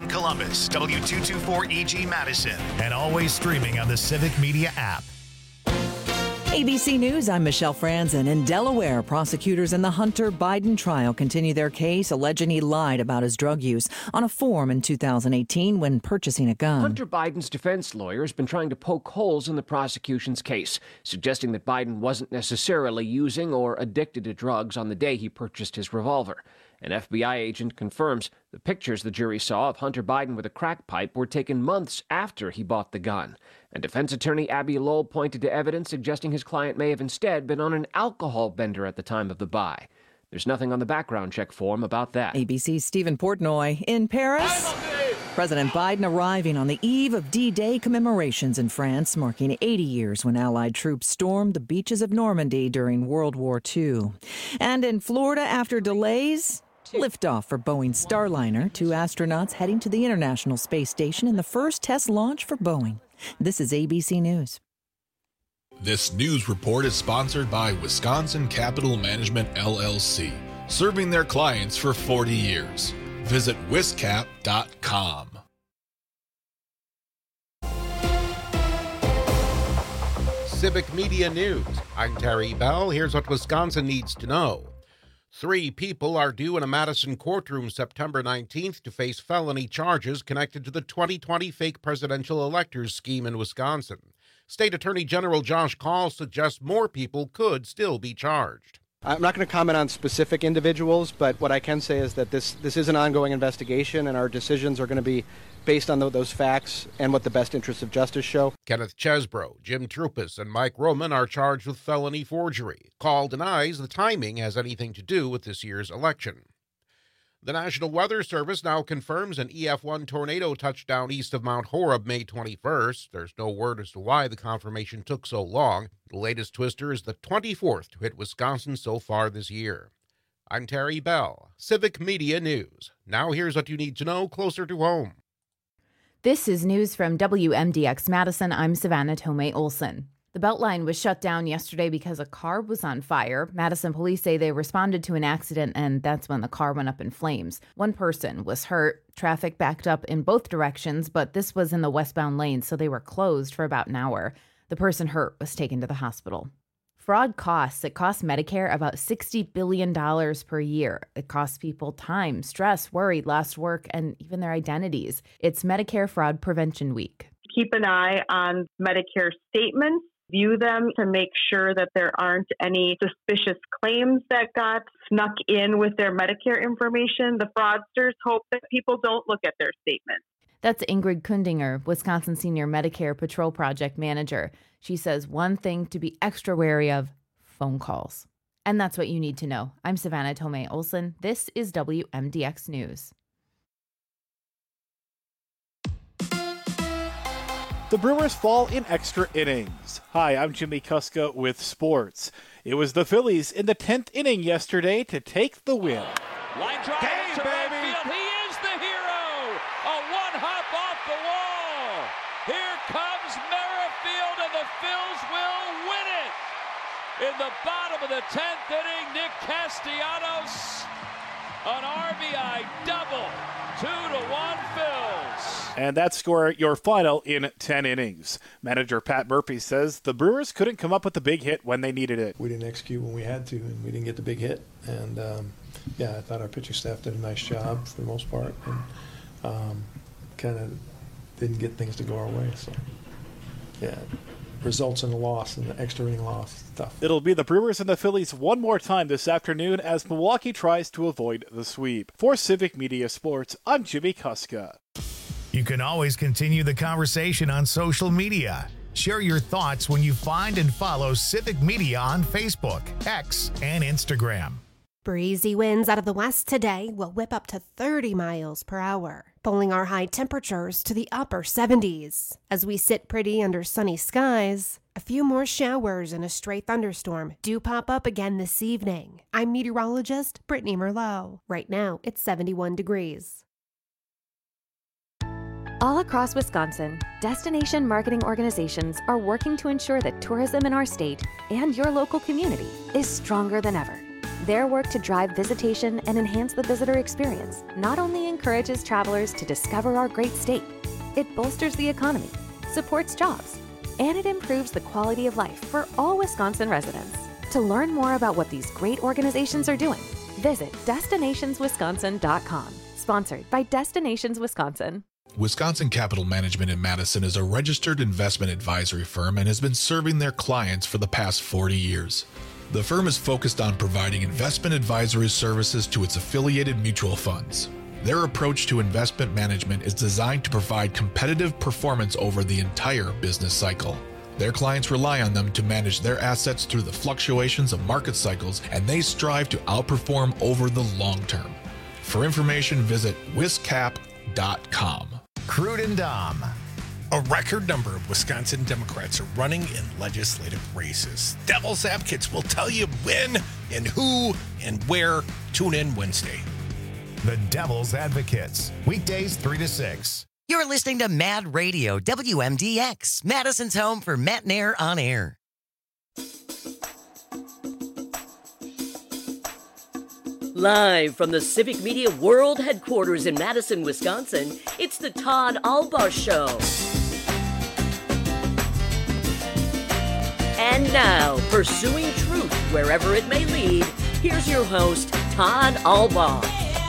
FM Columbus, W224EG Madison, and always streaming on the Civic Media app. ABC News, I'm Michelle Franzen. In Delaware, prosecutors in the Hunter Biden trial continue their case, alleging he lied about his drug use on a form in 2018 when purchasing a gun. Hunter Biden's defense lawyer has been trying to poke holes in the prosecution's case, suggesting that Biden wasn't necessarily using or addicted to drugs on the day he purchased his revolver. An FBI agent confirms the pictures the jury saw of Hunter Biden with a crack pipe were taken months after he bought the gun. And defense attorney Abby Lowell pointed to evidence suggesting his client may have instead been on an alcohol bender at the time of the buy. There's nothing on the background check form about that. ABC's Stephen Portnoy in Paris. President Biden arriving on the eve of D-Day commemorations in France, marking 80 years when Allied troops stormed the beaches of Normandy during World War II. And in Florida, after delays, liftoff for Boeing Starliner, 2 astronauts heading to the International Space Station in the first test launch for Boeing. This is ABC News. This news report is sponsored by Wisconsin Capital Management, LLC, serving their clients for 40 years. Visit wiscap.com. Civic Media News. I'm Terry Bell. Here's what Wisconsin needs to know. 3 people are due in a Madison courtroom September 19th to face felony charges connected to the 2020 fake presidential electors scheme in Wisconsin. State Attorney General Josh Kaul suggests more people could still be charged. I'm not going to comment on specific individuals, but what I can say is that this is an ongoing investigation, and our decisions are going to be based on those facts and what the best interests of justice show. Kenneth Chesbro, Jim Trupis, and Mike Roman are charged with felony forgery. Kaul denies the timing has anything to do with this year's election. The National Weather Service now confirms an EF1 tornado touchdown east of Mount Horeb May 21st. There's no word as to why the confirmation took so long. The latest twister is the 24th to hit Wisconsin so far this year. I'm Terry Bell, Civic Media News. Now here's what you need to know closer to home. This is news from WMDX Madison. I'm Savannah Tomei Olson. The Beltline was shut down yesterday because a car was on fire. Madison police say they responded to an accident, and that's when the car went up in flames. 1 person was hurt. Traffic backed up in both directions, but this was in the westbound lane, so they were closed for about an hour. The person hurt was taken to the hospital. Fraud costs. It costs Medicare about $60 billion per year. It costs people time, stress, worry, lost work, and even their identities. It's Medicare Fraud Prevention Week. Keep an eye on Medicare statements. View them to make sure that there aren't any suspicious claims that got snuck in with their Medicare information. The fraudsters hope that people don't look at their statements. That's Ingrid Kundinger, Wisconsin Senior Medicare Patrol Project Manager. She says one thing to be extra wary of: phone calls. And that's what you need to know. I'm Savannah Tomei Olson. This is WMDX News. The Brewers fall in extra innings. Hi, I'm Jimmy Kuska with sports. It was the Phillies in the 10th inning yesterday to take the win. Line drive to right field. He is the hero. A one-hop off the wall. Here comes Merrifield, and the Phils will win it. In the bottom of the 10th inning, Nick Castellanos, an RBI double. 2-1 Phils. And that score, your final in 10 innings. Manager Pat Murphy says the Brewers couldn't come up with the big hit when they needed it. We didn't execute when we had to, and we didn't get the big hit. And, I thought our pitching staff did a nice job for the most part, and kind of didn't get things to go our way. So, results in a loss, and the extra inning loss. Tough. It'll be the Brewers and the Phillies one more time this afternoon as Milwaukee tries to avoid the sweep. For Civic Media Sports, I'm Jimmy Kuska. You can always continue the conversation on social media. Share your thoughts when you find and follow Civic Media on Facebook, X, and Instagram. Breezy winds out of the west today will whip up to 30 miles per hour, pulling our high temperatures to the upper 70s. As we sit pretty under sunny skies, a few more showers and a stray thunderstorm do pop up again this evening. I'm meteorologist Brittany Merlot. Right now, it's 71 degrees. All across Wisconsin, destination marketing organizations are working to ensure that tourism in our state and your local community is stronger than ever. Their work to drive visitation and enhance the visitor experience not only encourages travelers to discover our great state, it bolsters the economy, supports jobs, and it improves the quality of life for all Wisconsin residents. To learn more about what these great organizations are doing, visit destinationswisconsin.com. Sponsored by Destinations Wisconsin. Wisconsin Capital Management in Madison is a registered investment advisory firm and has been serving their clients for the past 40 years. The firm is focused on providing investment advisory services to its affiliated mutual funds. Their approach to investment management is designed to provide competitive performance over the entire business cycle. Their clients rely on them to manage their assets through the fluctuations of market cycles, and they strive to outperform over the long term. For information, visit wiscap.com. Crude and Dom. A record number of Wisconsin Democrats are running in legislative races. Devil's Advocates will tell you when and who and where. Tune in Wednesday. The Devil's Advocates, weekdays 3 to 6. You're listening to Mad Radio, WMDX, Madison's home for Matt Nair on air. Live from the Civic Media World Headquarters in Madison, Wisconsin, it's the Todd Albaugh Show. And now, pursuing truth wherever it may lead, here's your host, Todd Albaugh.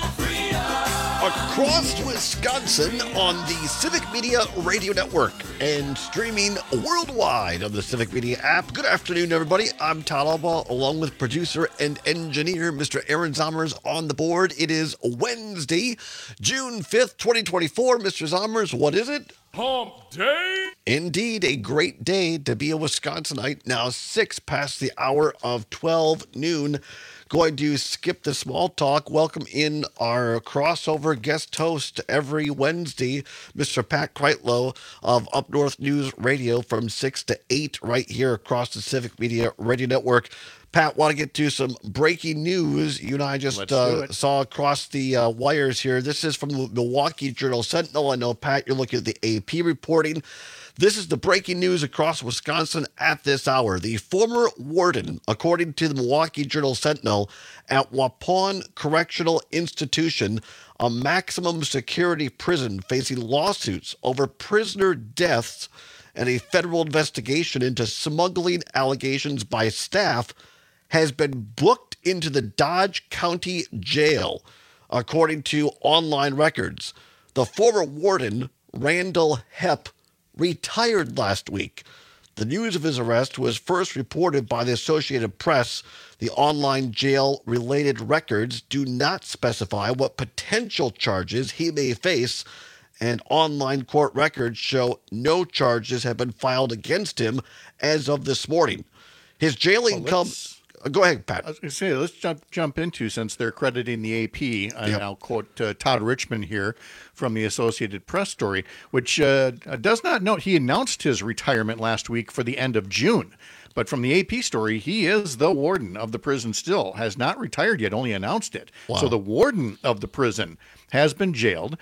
Across Wisconsin on the Civic Media Radio Network and streaming worldwide on the Civic Media app. Good afternoon, everybody. I'm Todd Albaugh, along with producer and engineer Mr. Aaron Zommers on the board. It is Wednesday, June 5th, 2024. Mr. Zommers, what is it? Hump Day? Indeed, a great day to be a Wisconsinite. Now 6 past the hour of 12 noon. Going to skip the small talk. Welcome in our crossover guest host every Wednesday, Mr. Pat Kreitlow of Up North News Radio from 6 to 8 right here across the Civic Media Radio Network. Pat, want to get to some breaking news you and I just saw across the wires here. This is from the Milwaukee Journal-Sentinel. I know, Pat, you're looking at the AP reporting. This is the breaking news across Wisconsin at this hour. The former warden, according to the Milwaukee Journal-Sentinel, at Waupun Correctional Institution, a maximum security prison facing lawsuits over prisoner deaths and a federal investigation into smuggling allegations by staff, has been booked into the Dodge County Jail, according to online records. The former warden, Randall Hepp, retired last week. The news of his arrest was first reported by the Associated Press. The online jail-related records do not specify what potential charges he may face, and online court records show no charges have been filed against him as of this morning. His jailing comes... Go ahead, Pat. I was going to say, let's jump into, since they're crediting the AP, and I'll quote Todd Richmond here from the Associated Press story, which does not note he announced his retirement last week for the end of June. But from the AP story, he is the warden of the prison still, has not retired yet, only announced it. Wow. So the warden of the prison has been jailed.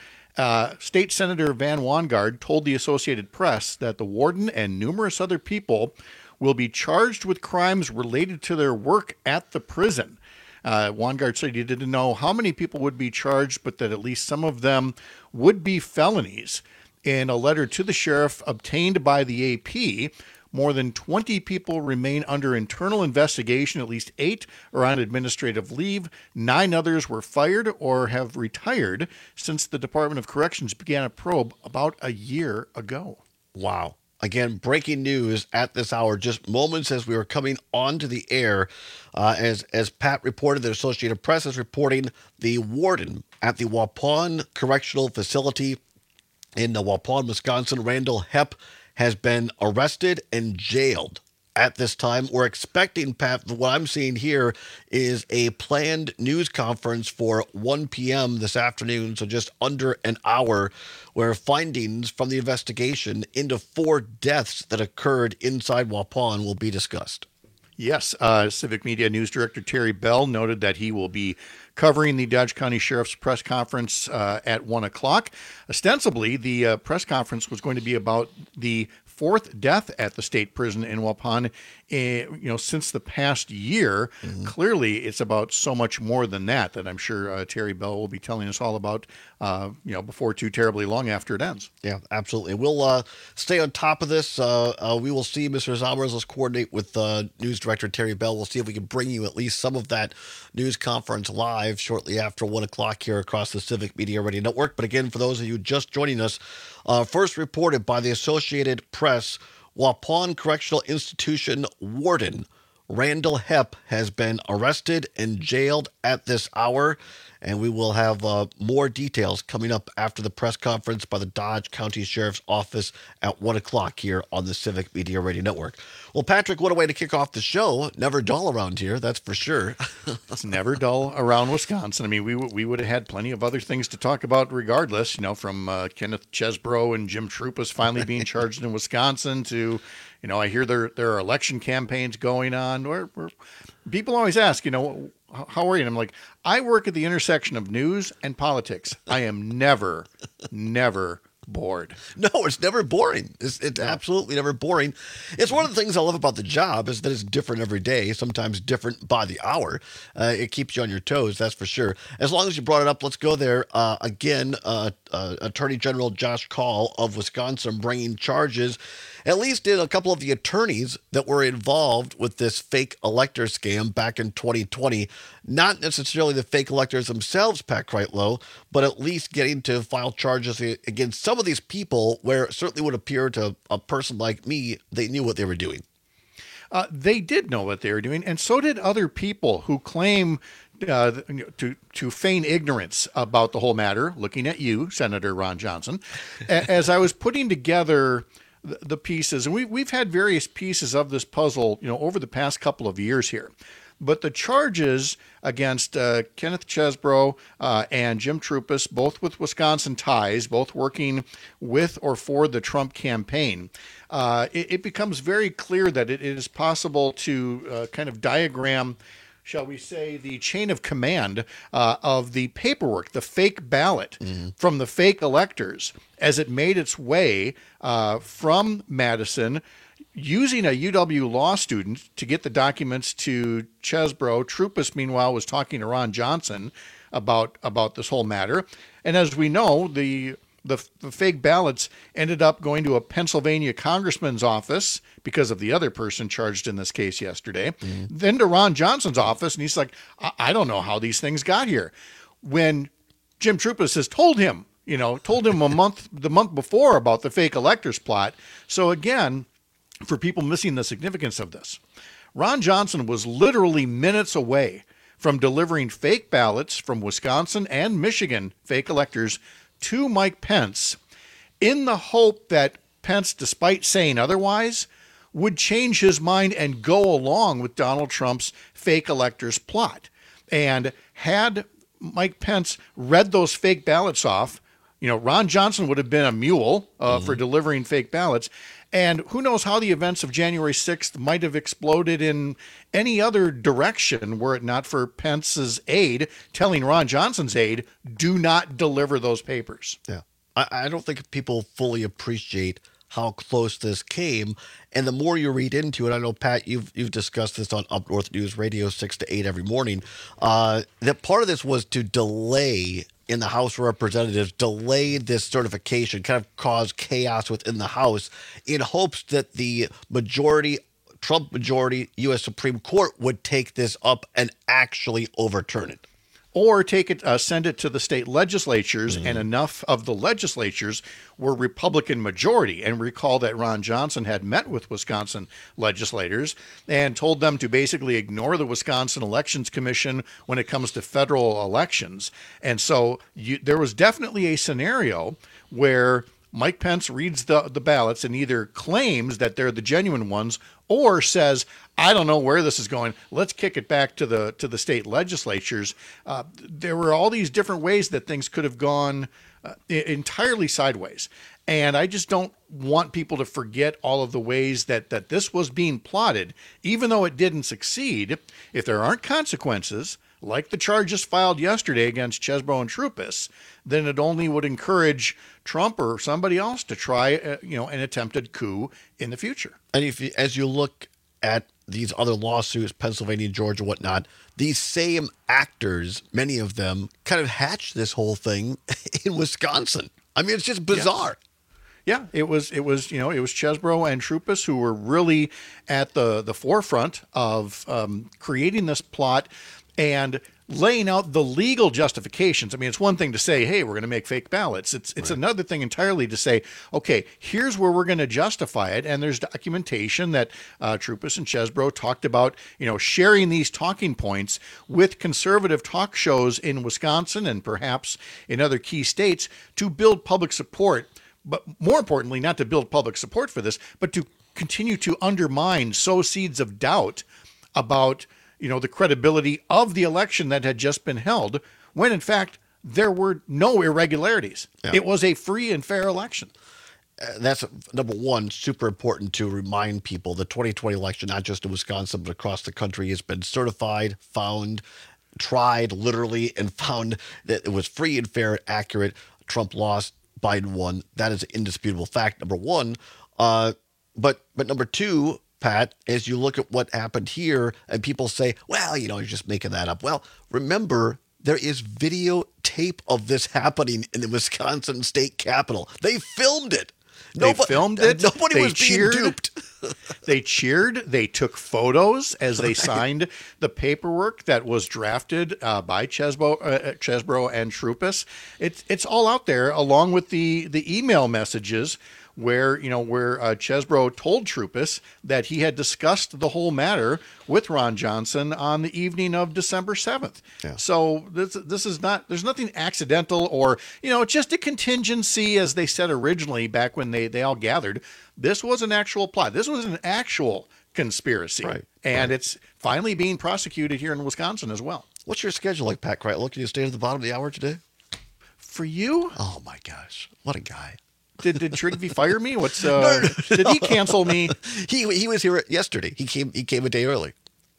State Senator Van Wangard told the Associated Press that the warden and numerous other people will be charged with crimes related to their work at the prison. Wangard said he didn't know how many people would be charged, but that at least some of them would be felonies. In a letter to the sheriff obtained by the AP, more than 20 people remain under internal investigation. At least 8 are on administrative leave. 9 others were fired or have retired since the Department of Corrections began a probe about a year ago. Wow. Again, breaking news at this hour, just moments as we were coming onto the air. As Pat reported, the Associated Press is reporting the warden at the Waupun Correctional Facility in Waupun, Wisconsin, Randall Hepp, has been arrested and jailed. At this time, we're expecting, Pat, what I'm seeing here is a planned news conference for 1 p.m. this afternoon, so just under an hour, where findings from the investigation into 4 deaths that occurred inside Waupun will be discussed. Yes, Civic Media News Director Terry Bell noted that he will be covering the Dodge County Sheriff's press conference at 1 o'clock. Ostensibly, the press conference was going to be about the fourth death at the state prison in Waupun, since the past year. Mm-hmm. Clearly, it's about so much more than that I'm sure Terry Bell will be telling us all about, before too terribly long after it ends. Yeah, absolutely. We'll stay on top of this. We will see Mr. Zalmers. Let's coordinate with News Director Terry Bell. We'll see if we can bring you at least some of that news conference live shortly after 1 o'clock here across the Civic Media Radio Network. But again, for those of you just joining us, first reported by the Associated Press, Waupun Correctional Institution warden Randall Hepp has been arrested and jailed at this hour, and we will have more details coming up after the press conference by the Dodge County Sheriff's Office at 1 o'clock here on the Civic Media Radio Network. Well, Patrick, what a way to kick off the show. Never dull around here, that's for sure. It's never dull around Wisconsin. I mean, we would have had plenty of other things to talk about regardless, from Kenneth Chesbro and Jim Troupas finally being charged in Wisconsin to, I hear there are election campaigns going on. Where people always ask, how are you? And I'm like, I work at the intersection of news and politics. I am never bored. No, it's never boring. It's absolutely never boring. It's one of the things I love about the job is that it's different every day, sometimes different by the hour. It keeps you on your toes, that's for sure. As long as you brought it up, let's go there. Again, Attorney General Josh Kaul of Wisconsin bringing charges, at least in a couple of the attorneys that were involved with this fake elector scam back in 2020. Not necessarily the fake electors themselves, Pat Kreitlow, but at least getting to file charges against some of these people where it certainly would appear to a person like me, they knew what they were doing. They did know what they were doing, and so did other people who claim to feign ignorance about the whole matter, looking at you, Senator Ron Johnson. As I was putting together the pieces, and we've had various pieces of this puzzle, over the past couple of years here. But the charges against Kenneth Chesbro and Jim Troupas, both with Wisconsin ties, both working with or for the Trump campaign, it becomes very clear that it is possible to kind of diagram, shall we say, the chain of command of the paperwork, the fake ballot from the fake electors as it made its way from Madison, using a UW law student to get the documents to Chesbro. Troupas, meanwhile, was talking to Ron Johnson about this whole matter. And as we know, the fake ballots ended up going to a Pennsylvania congressman's office because of the other person charged in this case yesterday, then to Ron Johnson's office. And he's like, I don't know how these things got here. When Jim Troupas has told him the month before about the fake electors plot. So again, for people missing the significance of this, Ron Johnson was literally minutes away from delivering fake ballots from Wisconsin and Michigan fake electors to Mike Pence in the hope that Pence, despite saying otherwise, would change his mind and go along with Donald Trump's fake electors plot. And had Mike Pence read those fake ballots off, Ron Johnson would have been a mule for delivering fake ballots. And who knows how the events of January 6th might have exploded in any other direction were it not for Pence's aide telling Ron Johnson's aide, do not deliver those papers. Yeah. I don't think people fully appreciate how close this came. And the more you read into it, I know, Pat, you've discussed this on Up North News Radio 6 to 8 every morning, that part of this was to delay in the House of Representatives, delay this certification, kind of cause chaos within the House in hopes that the Trump majority U.S. Supreme Court would take this up and actually overturn it. Or send it to the state legislatures, and enough of the legislatures were Republican majority. And recall that Ron Johnson had met with Wisconsin legislators and told them to basically ignore the Wisconsin Elections Commission when it comes to federal elections. And so there was definitely a scenario where Mike Pence reads the ballots and either claims that they're the genuine ones or says, I don't know where this is going. Let's kick it back to the state legislatures. There were all these different ways that things could have gone entirely sideways. And I just don't want people to forget all of the ways that this was being plotted, even though it didn't succeed. If there aren't consequences, like the charges filed yesterday against Chesbro and Troupis, then it only would encourage Trump or somebody else to try, an attempted coup in the future. And as you look at these other lawsuits, Pennsylvania, Georgia, whatnot, these same actors, many of them, kind of hatched this whole thing in Wisconsin. I mean, it's just bizarre. Yeah, it was Chesbro and Troupis who were really at the forefront of creating this plot and laying out the legal justifications. I mean, it's one thing to say, hey, we're going to make fake ballots. It's right. Another thing entirely to say, okay, here's where we're going to justify it. And there's documentation that Troupis and Chesbro talked about, sharing these talking points with conservative talk shows in Wisconsin and perhaps in other key states to build public support. But more importantly, not to build public support for this, but to continue to undermine, sow seeds of doubt about the credibility of the election that had just been held, when in fact there were no irregularities. Yeah. It was a free and fair election. That's number one, super important to remind people. The 2020 election, not just in Wisconsin, but across the country, has been certified, found, tried literally, and found that it was free and fair, accurate. Trump lost, Biden won. That is an indisputable fact, number one. But number two, Pat, as you look at what happened here and people say, well, you're just making that up. Well, remember, there is videotape of this happening in the Wisconsin state capitol. They filmed it. Filmed it. Nobody was being duped. They cheered. They took photos as they signed the paperwork that was drafted by Chesbro and Troupis. It's all out there, along with the email messages where Chesbro told Troupis that he had discussed the whole matter with Ron Johnson on the evening of December 7th. Yeah. So this is not, there's nothing accidental or, just a contingency, as they said originally back when they all gathered. This was an actual plot. This was an actual conspiracy. Right. And it's finally being prosecuted here in Wisconsin as well. What's your schedule like, Pat Kreitlow? Can you stay to the bottom of the hour today? For you? Oh my gosh. What a guy. Did Trigby fire me? Did he cancel me? He was here yesterday. He came a day early.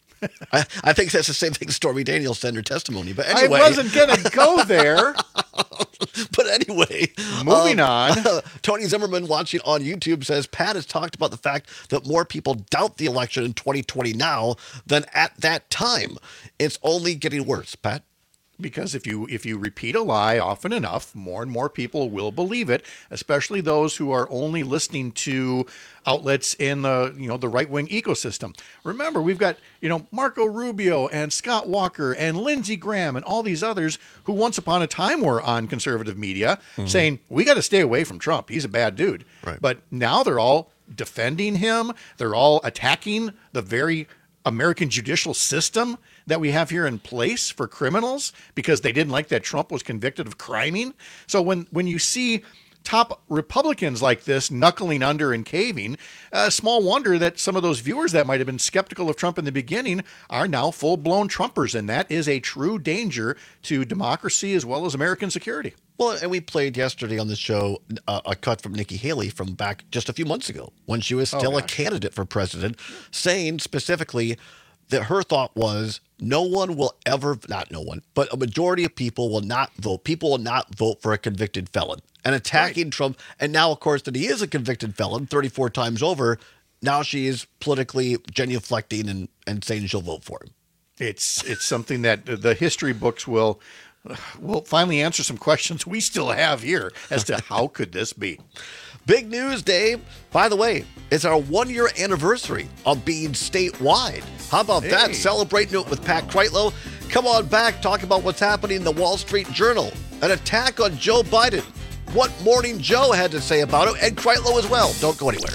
I think that's the same thing Stormy Daniels said in her testimony. But anyway, I wasn't gonna go there. But anyway, moving on. Tony Zimmerman watching on YouTube says Pat has talked about the fact that more people doubt the election in 2020 now than at that time. It's only getting worse, Pat. Because if you repeat a lie often enough, more and more people will believe it, especially those who are only listening to outlets in the right-wing ecosystem. Remember, we've got, Marco Rubio and Scott Walker and Lindsey Graham and all these others who once upon a time were on conservative media saying, we got to stay away from Trump. He's a bad dude. Right. But now they're all defending him. They're all attacking the very American judicial system that we have here in place for criminals because they didn't like that Trump was convicted of criming. So when you see top Republicans like this knuckling under and caving, small wonder that some of those viewers that might have been skeptical of Trump in the beginning are now full-blown Trumpers, and that is a true danger to democracy as well as American security. Well, and we played yesterday on the show a cut from Nikki Haley from back just a few months ago when she was still a candidate for president, saying specifically that her thought was but a majority of people will not vote. People will not vote for a convicted felon. And attacking Trump, and now, of course, that he is a convicted felon 34 times over, now she is politically genuflecting and saying she'll vote for him. It's something that the history books will finally answer some questions we still have here as to how could this be. Big news, Dave. By the way, it's our 1-year anniversary of being statewide. How about that? Celebrating it with Pat Kreitlow. Come on back, talk about what's happening in the Wall Street Journal. An attack on Joe Biden. What Morning Joe had to say about it, and Kreitlow as well. Don't go anywhere.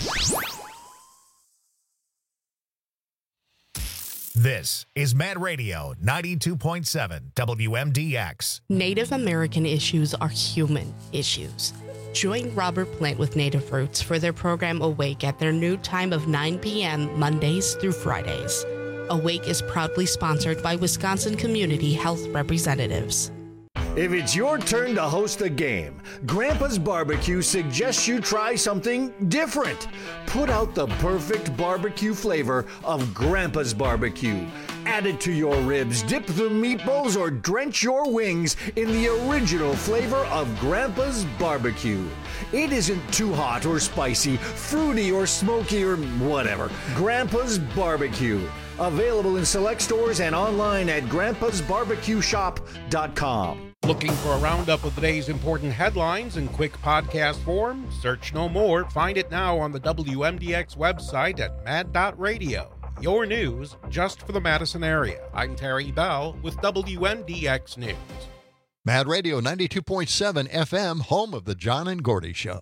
This is Mad Radio 92.7 WMDX. Native American issues are human issues. Join Robert Plant with Native Roots for their program Awake at their new time of 9 p.m. Mondays through Fridays. Awake is proudly sponsored by Wisconsin Community Health Representatives. If it's your turn to host a game, Grandpa's Barbecue suggests you try something different. Put out the perfect barbecue flavor of Grandpa's Barbecue. Add it to your ribs, dip the meatballs, or drench your wings in the original flavor of Grandpa's Barbecue. It isn't too hot or spicy, fruity or smoky or whatever. Grandpa's Barbecue. Available in select stores and online at grandpasbarbecueshop.com. Looking for a roundup of the day's important headlines in quick podcast form? Search no more. Find it now on the WMDX website at mad.radio. Your news just for the Madison area. I'm Terry Bell with WMDX News. Mad Radio 92.7 FM, home of the John and Gordy Show.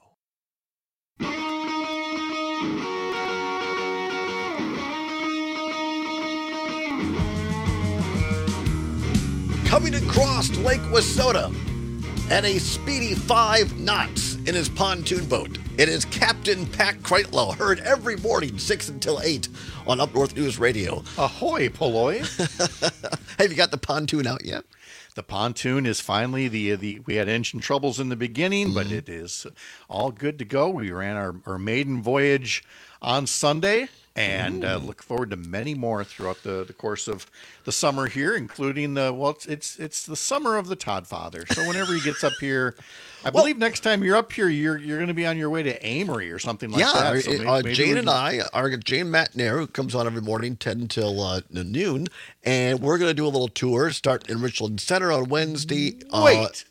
Coming across Lake Wissota at a speedy 5 knots in his pontoon boat. It is Captain Pat Kreitlow, heard every morning 6 until 8 on Up North News Radio. Ahoy, Polloy. Have you got the pontoon out yet? The pontoon is finally we had engine troubles in the beginning, but it is all good to go. We ran our maiden voyage on Sunday. And look forward to many more throughout the course of the summer here, including it's the summer of the Todd Father. So whenever he gets up here, I believe next time you're up here, you're going to be on your way to Amory or something like that. So maybe Jane and I are Jane Matnair, who comes on every morning 10 until noon, and we're going to do a little tour, start in Richland Center on Wednesday. Wait.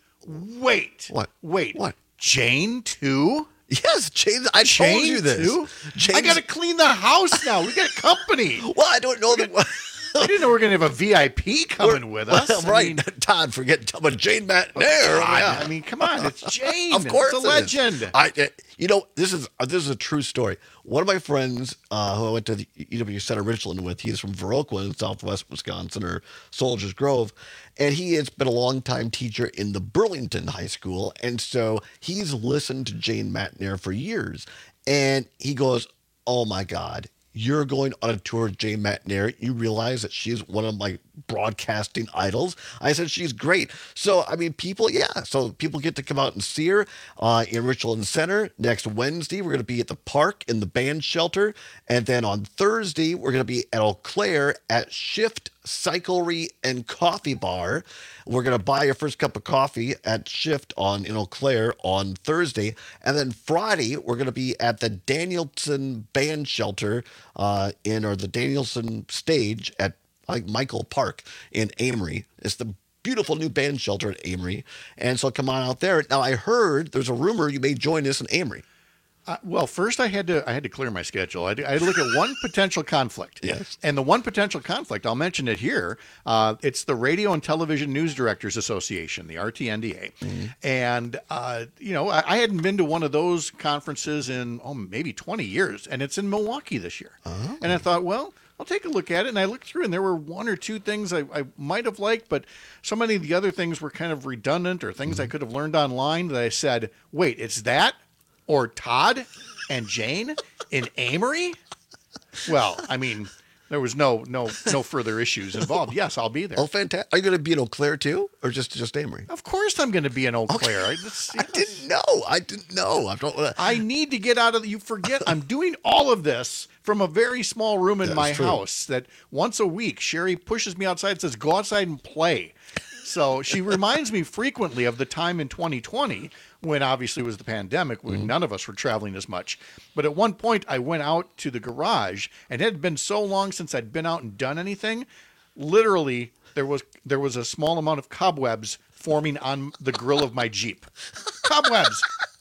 What? Jane too? Yes, Jane. I told you this. I got to clean the house now. We got company. Well, I don't know that. I didn't know we were going to have a VIP coming with us. Well, right. Todd, forget about Jane Matnair. I mean, come on. It's Jane. Of course it's a legend. This is a true story. One of my friends who I went to the UW Center Richland with, he's from Viroqua in southwest Wisconsin, or Soldiers Grove, and he has been a longtime teacher in the Burlington High School, and so he's listened to Jane Matnair for years, and he goes, "Oh my God, you're going on a tour with Jane Matnair. You realize that she's one of my broadcasting idols?" I said, "She's great." So, I mean, people get to come out and see her in Richland Center. Next Wednesday, we're going to be at the park in the band shelter. And then on Thursday, we're going to be at Eau Claire at Shift Cyclery and Coffee Bar. We're going to buy your first cup of coffee at Shift in Eau Claire on Thursday. And then Friday, we're going to be at the Danielson Band Shelter the Danielson Stage at Michael Park in Amory. It's the beautiful new band shelter at Amory. And so come on out there. Now, I heard there's a rumor you may join us in Amory. Well, first I had to clear my schedule. I had to look at one potential conflict. Yes. And the one potential conflict, I'll mention it here, it's the Radio and Television News Directors Association, the RTNDA. Mm-hmm. And, I hadn't been to one of those conferences in, maybe 20 years, and it's in Milwaukee this year. Oh. And I thought, well, I'll take a look at it. And I looked through, and there were one or two things I might have liked, but so many of the other things were kind of redundant or things I could have learned online that I said, wait, it's that? Or Todd and Jane in Amory? Well, I mean, there was no further issues involved. Yes, I'll be there. Oh, fantastic. Are you going to be in Eau Claire too? Or just Amory? Of course I'm going to be in Eau Claire. Okay. I didn't know. I need to get out of you forget I'm doing all of this from a very small room in my house that once a week Sherry pushes me outside and says, "Go outside and play." So she reminds me frequently of the time in 2020 when obviously it was the pandemic, when none of us were traveling as much. But at one point I went out to the garage, and it had been so long since I'd been out and done anything. Literally, there was a small amount of cobwebs forming on the grill of my Jeep. Cobwebs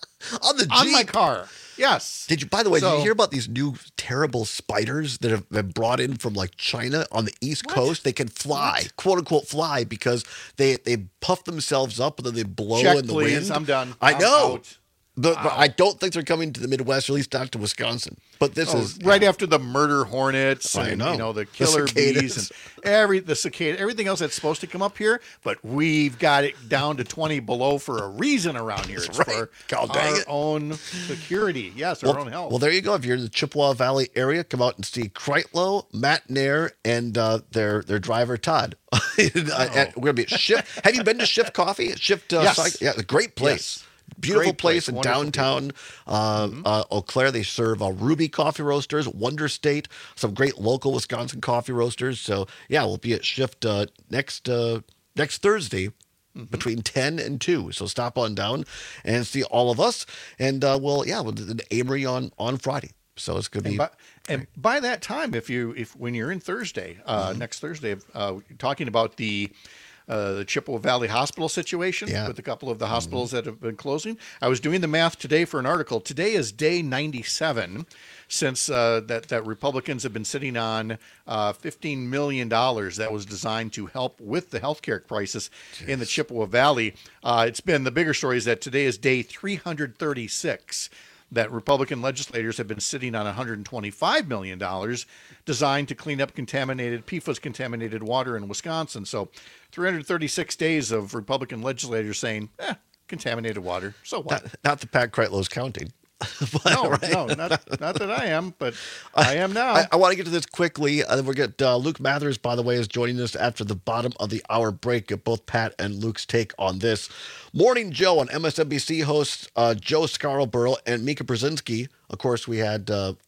on the Jeep? On my car. Yes. Did you hear about these new terrible spiders that have been brought in from like China on the East Coast? They can fly, quote unquote fly, because they puff themselves up and then they blow in the wind. I'm done. I know. Out. I don't think they're coming to the Midwest, or at least not to Wisconsin. But this is right after the murder hornets and the killer bees and the cicada, everything else that's supposed to come up here. But we've got it down to 20 below for a reason around here. It's for our own security. Yes, our own health. Well, there you go. If you're in the Chippewa Valley area, come out and see Kreitlow, Matt Nair, and their driver Todd. We're gonna be at Shift. Have you been to Shift Coffee? Shift. Yes. Yeah, a great place. Yes. Beautiful place in downtown Eau Claire. They serve Ruby Coffee Roasters, Wonder State, some great local Wisconsin coffee roasters. So, yeah, we'll be at Shift next Thursday between 10 and 2. So stop on down and see all of us. And, we'll do Amory on Friday. So it's going to be... And by that time, when you're in Thursday, next Thursday, talking about the Chippewa Valley Hospital situation with a couple of the hospitals that have been closing. I was doing the math today for an article. Today is day 97 since that Republicans have been sitting on $15 million that was designed to help with the healthcare crisis in the Chippewa Valley. It's been the bigger story is that today is day 336. That Republican legislators have been sitting on $125 million designed to clean up PFAS-contaminated water in Wisconsin. So 336 days of Republican legislators saying, contaminated water, so what? Not that Pat Kreitlow's counting. No, not that I am, but I am now. I want to get to this quickly. We'll get Luke Mathers, by the way, is joining us after the bottom of the hour break. Get both Pat and Luke's take on this. Morning Joe on MSNBC hosts Joe Scarborough and Mika Brzezinski. Of course, we had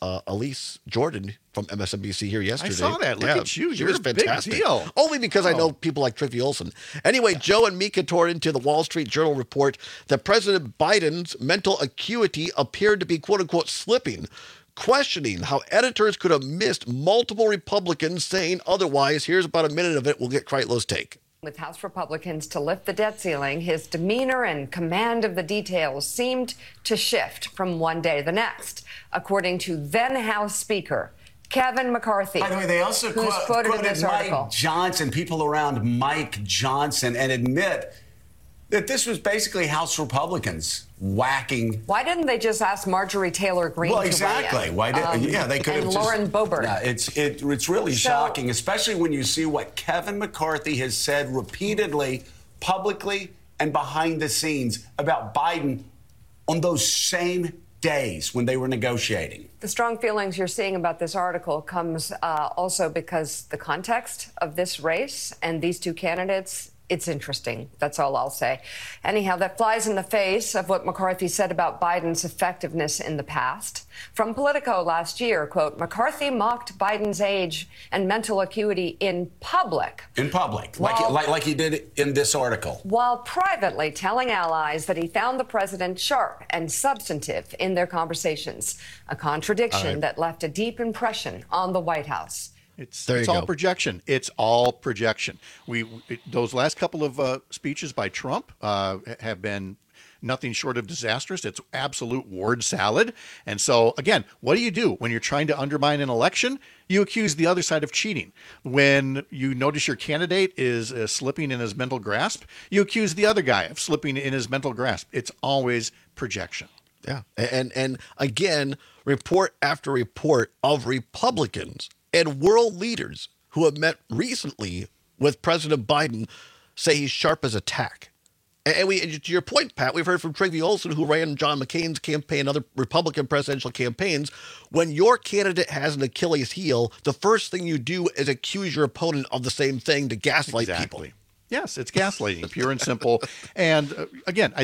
Elise Jordan from MSNBC here yesterday. I saw that. Look at you. You're fantastic. Big deal. Only because I know people like Trivy Olson. Anyway, Joe and Mika tore into the Wall Street Journal report that President Biden's mental acuity appeared to be, quote unquote, slipping, questioning how editors could have missed multiple Republicans saying otherwise. Here's about a minute of it. We'll get Kreitlow's take. With House Republicans to lift the debt ceiling, his demeanor and command of the details seemed to shift from one day to the next, according to then House Speaker Kevin McCarthy. By the way, they also quoted Mike Johnson, people around Mike Johnson, and admit that this was basically House Republicans whacking. Why didn't they just ask Marjorie Taylor Greene to exactly. weigh in? They could have and Lauren Boebert. Yeah, it's really shocking, especially when you see what Kevin McCarthy has said repeatedly, publicly, and behind the scenes about Biden on those same days when they were negotiating. The strong feelings you're seeing about this article comes also because the context of this race and these two candidates, it's interesting. That's all I'll say. Anyhow, that flies in the face of what McCarthy said about Biden's effectiveness in the past. From Politico last year, quote, McCarthy mocked Biden's age and mental acuity in public. In public, like he did in this article. While privately telling allies that he found the president sharp and substantive in their conversations. A contradiction that left a deep impression on the White House. It's all projection. It's all projection. Those last couple of speeches by Trump have been nothing short of disastrous. It's absolute word salad. And so, again, what do? When you're trying to undermine an election, you accuse the other side of cheating. When you notice your candidate is slipping in his mental grasp, you accuse the other guy of slipping in his mental grasp. It's always projection. Yeah. And again, report after report of Republicans and world leaders who have met recently with President Biden say he's sharp as a tack. And to your point, Pat, we've heard from Trivy Olson, who ran John McCain's campaign, other Republican presidential campaigns. When your candidate has an Achilles heel, the first thing you do is accuse your opponent of the same thing to gaslight people. Yes, it's gaslighting, pure and simple. And again,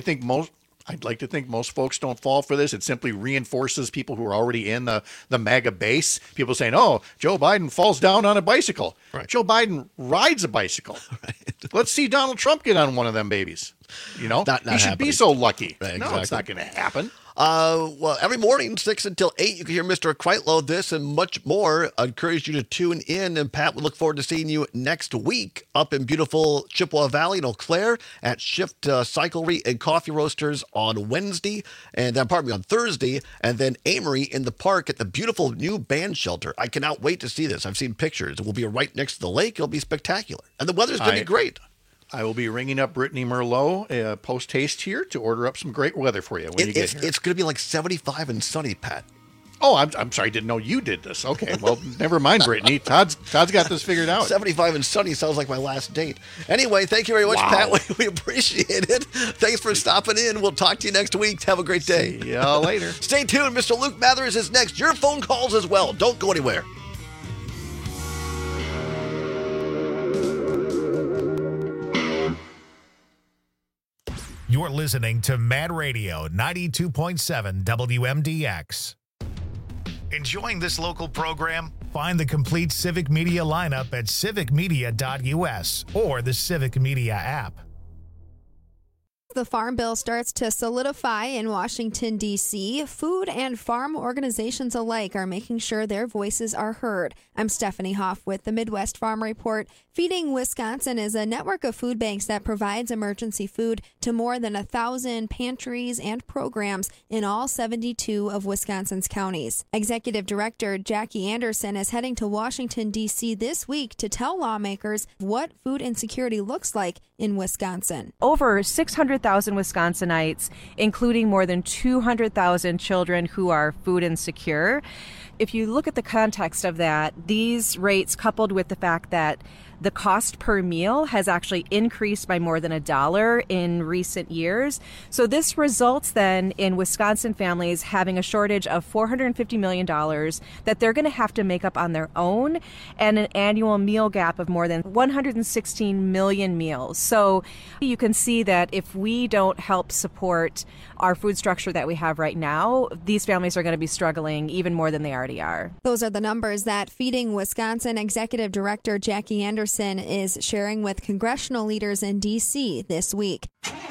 I'd like to think most folks don't fall for this. It simply reinforces people who are already in the MAGA base. People saying, oh, Joe Biden falls down on a bicycle. Right. Joe Biden rides a bicycle. Right. Let's see Donald Trump get on one of them babies. You know, he should be so lucky. Right, no, it's not going to happen. Well, every morning, 6 until 8, you can hear Mr. Kreitlow, this and much more. I encourage you to tune in. And Pat, we look forward to seeing you next week up in beautiful Chippewa Valley in Eau Claire at Shift Cyclery and Coffee Roasters on Wednesday, and then on Thursday, and then Amory in the park at the beautiful new band shelter. I cannot wait to see this. I've seen pictures. We'll be right next to the lake. It'll be spectacular. And the weather's going to be great. I will be ringing up Brittany Merlot post-haste here to order up some great weather for you when you get here. It's going to be like 75 and sunny, Pat. Oh, I'm sorry. I didn't know you did this. Okay, well, never mind, Brittany. Todd's got this figured out. 75 and sunny sounds like my last date. Anyway, thank you very much, Pat. We appreciate it. Thanks for stopping in. We'll talk to you next week. Have a great day. See y'all later. Stay tuned. Mr. Luke Mathers is next. Your phone calls as well. Don't go anywhere. You're listening to Mad Radio 92.7 WMDX. Enjoying this local program? Find the complete Civic Media lineup at civicmedia.us or the Civic Media app. The Farm Bill starts to solidify in Washington, D.C. Food and farm organizations alike are making sure their voices are heard. I'm Stephanie Hoff with the Midwest Farm Report. Feeding Wisconsin is a network of food banks that provides emergency food to more than 1,000 pantries and programs in all 72 of Wisconsin's counties. Executive Director Jackie Anderson is heading to Washington, D.C. this week to tell lawmakers what food insecurity looks like in Wisconsin. Over 600,000 Wisconsinites, including more than 200,000 children who are food insecure. If you look at the context of that, these rates coupled with the fact that the cost per meal has actually increased by more than $1 in recent years. So this results then in Wisconsin families having a shortage of $450 million that they're going to have to make up on their own, and an annual meal gap of more than 116 million meals. So you can see that if we don't help support our food structure that we have right now, these families are going to be struggling even more than they already are. Those are the numbers that Feeding Wisconsin Executive Director Jackie Anderson is sharing with congressional leaders in D.C. this week.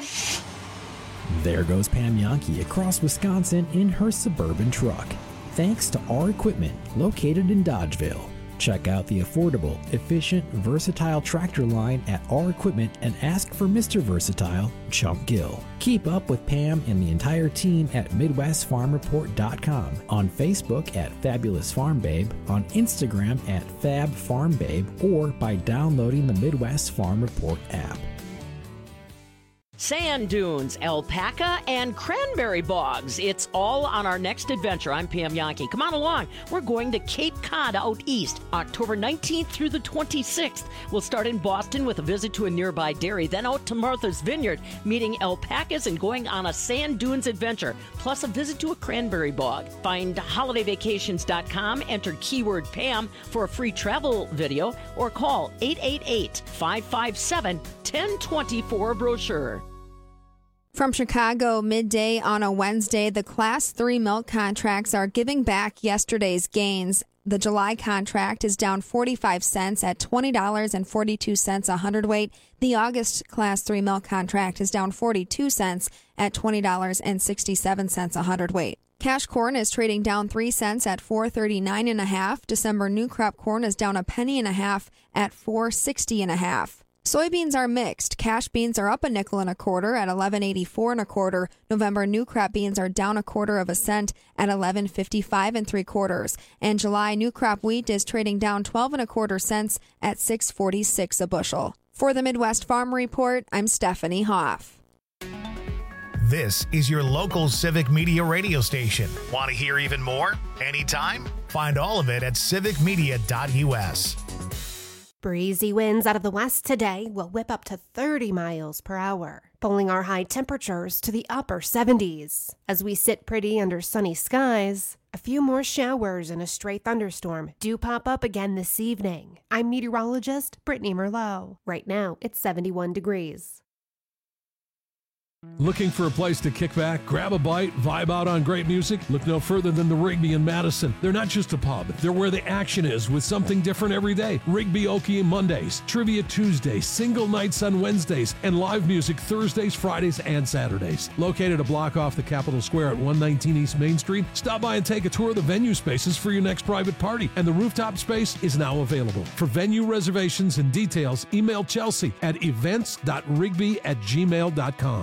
There goes Pam Yankee across Wisconsin in her suburban truck, thanks to our equipment located in Dodgeville. Check out the affordable, efficient, versatile tractor line at our equipment and ask for Mr. Versatile, Chump Gill. Keep up with Pam and the entire team at MidwestFarmReport.com, on Facebook at Fabulous Farm Babe, on Instagram at Fab Farm Babe, or by downloading the Midwest Farm Report app. Sand dunes, alpaca, and cranberry bogs. It's all on our next adventure. I'm Pam Yankee. Come on along. We're going to Cape Cod out east, October 19th through the 26th. We'll start in Boston with a visit to a nearby dairy, then out to Martha's Vineyard, meeting alpacas and going on a sand dunes adventure, plus a visit to a cranberry bog. Find holidayvacations.com, enter keyword Pam for a free travel video, or call 888-557-1024 brochure. From Chicago, midday on a Wednesday, the Class 3 milk contracts are giving back yesterday's gains. The July contract is down 45 cents at $20.42 a hundredweight. The August Class 3 milk contract is down 42 cents at $20.67 a hundredweight. Cash corn is trading down 3 cents at $4.39.5. December new crop corn is down a penny and a half at $4.60.5. Soybeans are mixed. Cash beans are up a nickel and a quarter at $11.84 and a quarter. November new crop beans are down a quarter of a cent at $11.55 and 3/4. And July new crop wheat is trading down 12 and a quarter cents at $6.46 a bushel. For the Midwest Farm Report, I'm Stephanie Hoff. This is your local Civic Media radio station. Want to hear even more? Anytime? Find all of it at civicmedia.us. Breezy winds out of the west today will whip up to 30 miles per hour, pulling our high temperatures to the upper 70s. As we sit pretty under sunny skies, a few more showers and a stray thunderstorm do pop up again this evening. I'm meteorologist Brittany Merlot. Right now, it's 71 degrees. Looking for a place to kick back, grab a bite, vibe out on great music? Look no further than the Rigby in Madison. They're not just a pub, they're where the action is with something different every day. Rigby Okie Mondays, Trivia Tuesdays, single nights on Wednesdays, and live music Thursdays, Fridays, and Saturdays. Located a block off the Capitol Square at 119 East Main Street, stop by and take a tour of the venue spaces for your next private party, and the rooftop space is now available. For venue reservations and details, email Chelsea at events.rigby@gmail.com.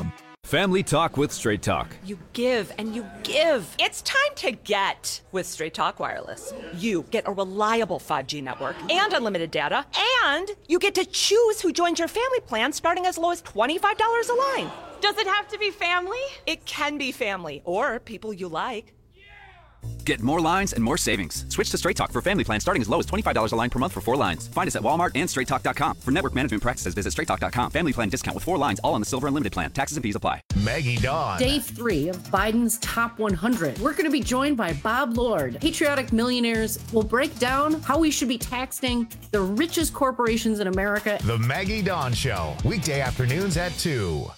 Family Talk with Straight Talk. You give and you give. It's time to get with Straight Talk Wireless. You get a reliable 5G network and unlimited data, and you get to choose who joins your family plan starting as low as $25 a line. Does it have to be family? It can be family or people you like. Get more lines and more savings. Switch to Straight Talk for family plan starting as low as $25 a line per month for 4 lines. Find us at Walmart and straighttalk.com. For network management practices, visit straighttalk.com. Family plan discount with 4 lines, all on the Silver Unlimited plan. Taxes and fees apply. Maggie Dawn. Day 3 of Biden's Top 100. We're going to be joined by Bob Lord. Patriotic Millionaires will break down how we should be taxing the richest corporations in America. The Maggie Dawn Show. Weekday afternoons at 2.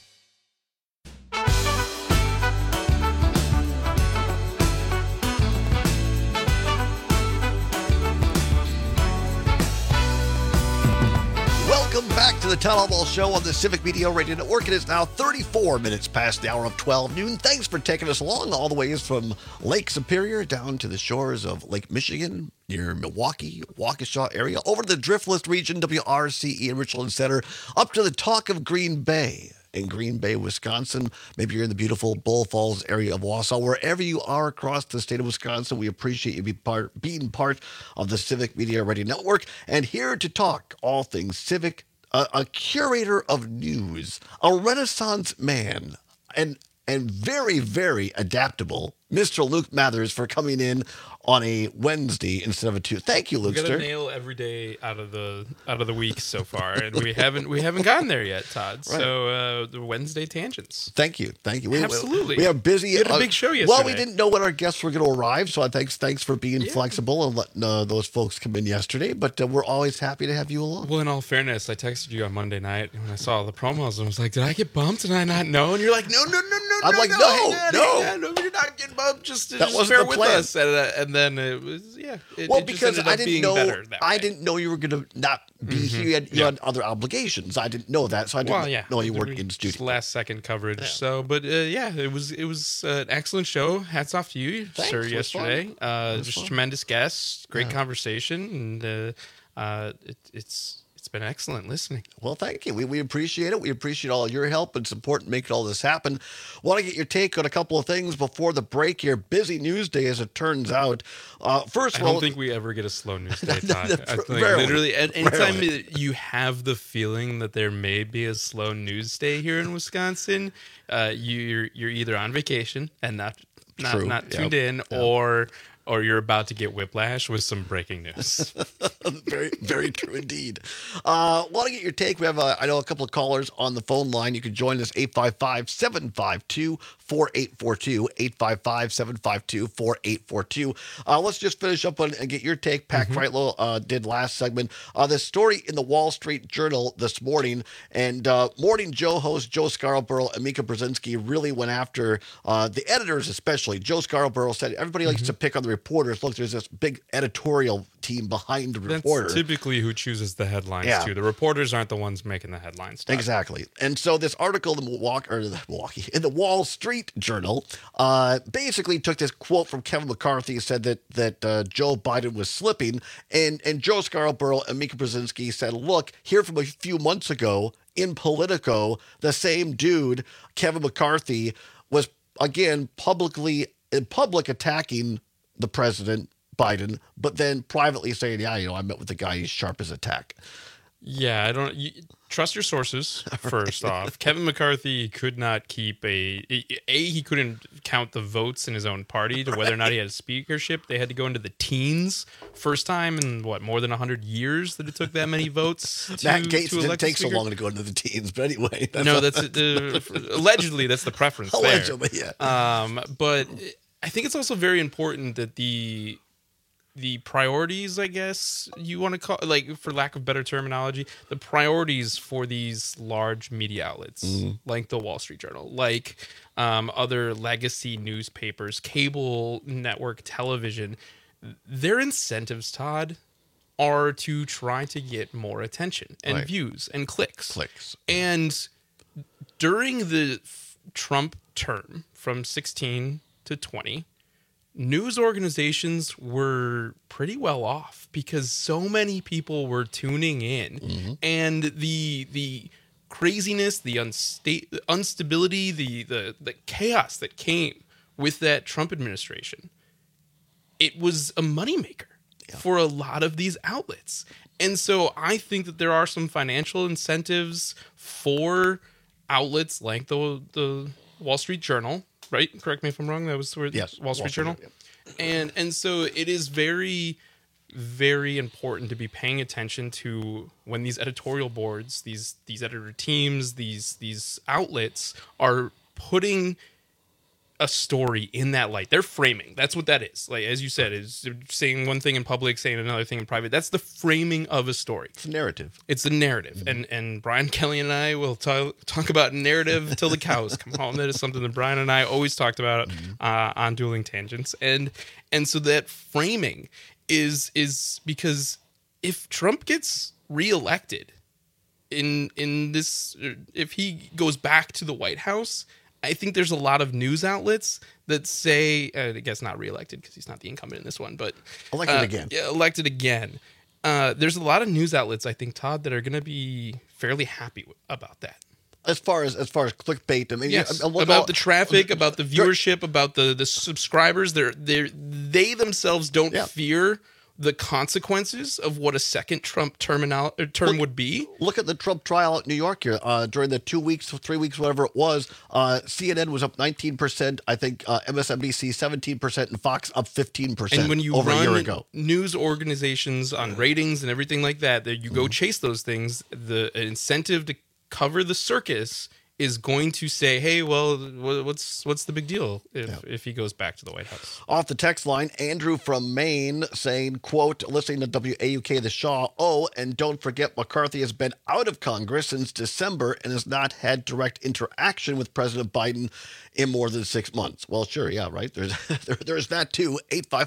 Welcome back to the Town Hall Show on the Civic Media Radio Network. It is now 34 minutes past the hour of 12 noon. Thanks for taking us along all the ways from Lake Superior down to the shores of Lake Michigan, near Milwaukee, Waukesha area, over to the Driftless region, WRCE and Richland Center, up to the Talk of Green Bay in Green Bay, Wisconsin. Maybe you're in the beautiful Bull Falls area of Wausau. Wherever you are across the state of Wisconsin, we appreciate you being part of the Civic Media Radio Network. And here to talk all things civic, a curator of news, a Renaissance man, and very, very adaptable, Mr. Luke Mathers, for coming in on a Wednesday instead of a Tuesday. Thank you, Luke. We got a nail every day out of the week so far, and we haven't gotten there yet, Todd. Right. So the Wednesday tangents. Thank you. Absolutely. We are busy. We had a big show yesterday. Well, we didn't know when our guests were going to arrive, so thanks for being flexible and letting those folks come in yesterday. But we're always happy to have you along. Well, in all fairness, I texted you on Monday night when I saw the promos and I was like, "Did I get bumped? Did I not know?" And you're like, "No." I'm like, no, you're not getting bumped. Just bear with us. And then it was because I didn't know you were going to not be here. You had other obligations. I didn't know that, so I didn't know you weren't in studio. Just last second coverage. Yeah. So, but it was an excellent show. Hats off to you, sir. Yesterday, just tremendous guests, great conversation, and it's been excellent listening. Well, thank you. We appreciate it. We appreciate all your help and support in making all this happen. Want to get your take on a couple of things before the break here. Busy news day, as it turns out. First of all, I don't think we ever get a slow news day, Todd. I think literally, anytime you have the feeling that there may be a slow news day here in Wisconsin, you're either on vacation and not tuned in, or you're about to get whiplash with some breaking news. Very, very true indeed. Want to get your take? We have, I know, a couple of callers on the phone line. You can join us, 855-752-4842, 855-752-4842. Let's just finish up and get your take. Pat Kreitlow did last segment. The story in the Wall Street Journal this morning, and Morning Joe host Joe Scarborough and Mika Brzezinski really went after the editors, especially. Joe Scarborough said everybody likes to pick on the reporters. Look, there's this big editorial team behind the reporter. That's typically who chooses the headlines, too. The reporters aren't the ones making the headlines. Todd. Exactly. And so this article in the Wall Street Journal basically took this quote from Kevin McCarthy, said that Joe Biden was slipping, and Joe Scarborough and Mika Brzezinski said, look, here from a few months ago in Politico, the same dude, Kevin McCarthy, was again in public attacking the president, Biden, but then privately saying, I met with the guy, he's sharp as a tack. Yeah, trust your sources, first off. Kevin McCarthy could not keep he couldn't count the votes in his own party to whether or not he had a speakership. They had to go into the teens. First time in, more than 100 years that it took that many votes Matt Gaetz didn't take so long to go into the teens, but anyway. Allegedly, that's the preference there. Allegedly, yeah. But I think it's also very important that the priorities, I guess you want to call, for lack of better terminology, the priorities for these large media outlets, like the Wall Street Journal, like other legacy newspapers, cable network television, their incentives, Todd, are to try to get more attention and views and clicks. And during the Trump term from 16 to 20, news organizations were pretty well off because so many people were tuning in, and the craziness, the instability, the chaos that came with that Trump administration, it was a moneymaker for a lot of these outlets. And so I think that there are some financial incentives for outlets like the Wall Street Journal, right? Correct me if I'm wrong. That was where Wall Street Journal. And so it is very, very important to be paying attention to when these editorial boards, these editor teams, these outlets are putting a story in that light. They're framing. That's what that is. Like, as you said, is saying one thing in public, saying another thing in private. That's the framing of a story. It's a narrative. It's a narrative. And Brian Kelly and I will talk about narrative till the cows come home. That is something that Brian and I always talked about on Dueling Tangents. And so that framing is because if Trump gets reelected in this, if he goes back to the White House, I think there's a lot of news outlets that say, I guess not reelected because he's not the incumbent in this one, but elected again. Yeah, elected again. There's a lot of news outlets, I think, Todd, that are going to be fairly happy about that. As far as clickbait, I mean, yes, about the traffic, about the viewership, about the subscribers. They themselves don't fear the consequences of what a second Trump term would be. Look at the Trump trial at New York here. During the 2 weeks, 3 weeks, whatever it was, CNN was up 19%. I think MSNBC 17%, and Fox up 15% and when you over run a year ago. News organizations on ratings and everything like that, that you go chase those things, the incentive to cover the circus is going to say, hey, well, what's the big deal if he goes back to the White House? Off the text line, Andrew from Maine saying, quote, listening to WAUK The Shaw, and don't forget McCarthy has been out of Congress since December and has not had direct interaction with President Biden in more than 6 months. Well, sure, yeah, right. There's that too.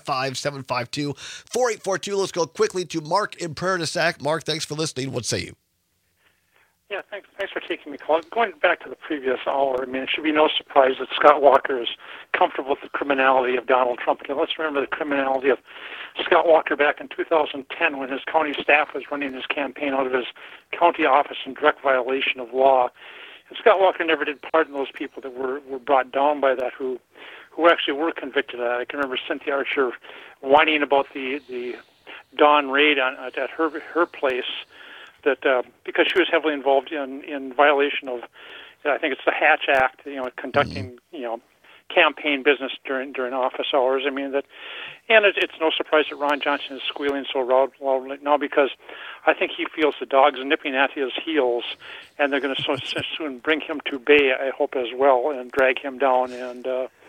855-752-4842. Let's go quickly to Mark in Prairie du Sac. Mark, thanks for listening. What say you? Yeah, thanks for taking the call. Going back to the previous hour, I mean, it should be no surprise that Scott Walker is comfortable with the criminality of Donald Trump. Again, let's remember the criminality of Scott Walker back in 2010 when his county staff was running his campaign out of his county office in direct violation of law. And Scott Walker never did pardon those people that were brought down by that, who actually were convicted of that. I can remember Cynthia Archer whining about the dawn raid at her place, that because she was heavily involved in violation of, I think it's the Hatch Act, conducting campaign business during office hours. I mean and it's no surprise that Ron Johnson is squealing so loudly now, because I think he feels the dogs nipping at his heels, and they're going to so soon bring him to bay, I hope, as well, and drag him down. And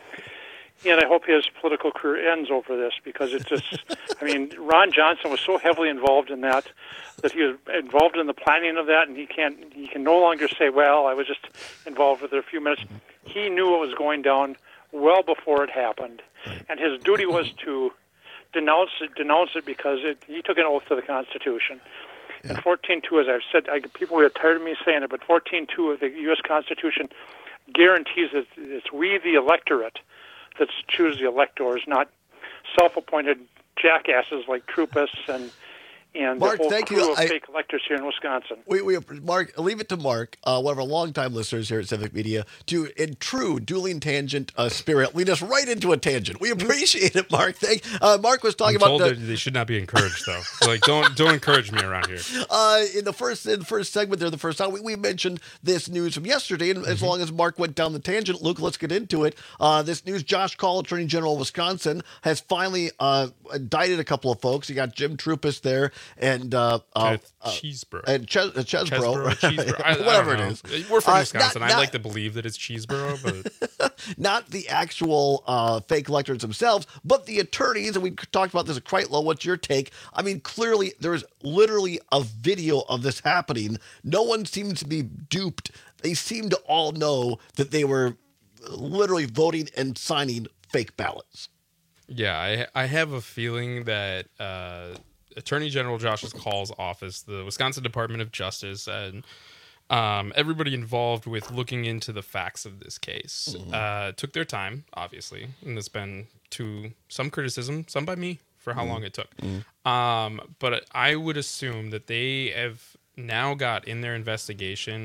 I hope his political career ends over this, because it's just, I mean, Ron Johnson was so heavily involved in that he was involved in the planning of that, and he can no longer say, well, I was just involved with it a few minutes. He knew it was going down well before it happened, and his duty was to denounce it because he took an oath to the Constitution. And 14.2, as I've said, people get tired of me saying it, but 14.2 of the U.S. Constitution guarantees that it's we, the electorate, that choose the electors, not self-appointed jackasses like Troupis and Mark, the whole thank crew you. of fake electors here in Wisconsin. We Mark, leave it to Mark, one of our longtime listeners here at Civic Media, to, in true dueling tangent spirit, lead us right into a tangent. We appreciate it, Mark. Mark was talking about they should not be encouraged, though. Like, don't encourage me around here. In the first segment there, the first time we mentioned this news from yesterday, and as long as Mark went down the tangent, Luke, let's get into it. This news: Josh Kaul, Attorney General of Wisconsin, has finally indicted a couple of folks. You got Jim Troupis there. And Chesebro. And Chesebro. Whatever it is. We're from Wisconsin. I like to believe that it's Chesebro, but not the actual fake electors themselves, but the attorneys. And we talked about this at Kreitlow. What's your take? I mean, clearly there's literally a video of this happening. No one seems to be duped. They seem to all know that they were literally voting and signing fake ballots. Yeah, I have a feeling that Attorney General Josh Kaul's office, the Wisconsin Department of Justice, and everybody involved with looking into the facts of this case took their time, obviously, and there's been some criticism, some by me, for how long it took. But I would assume that they have now got in their investigation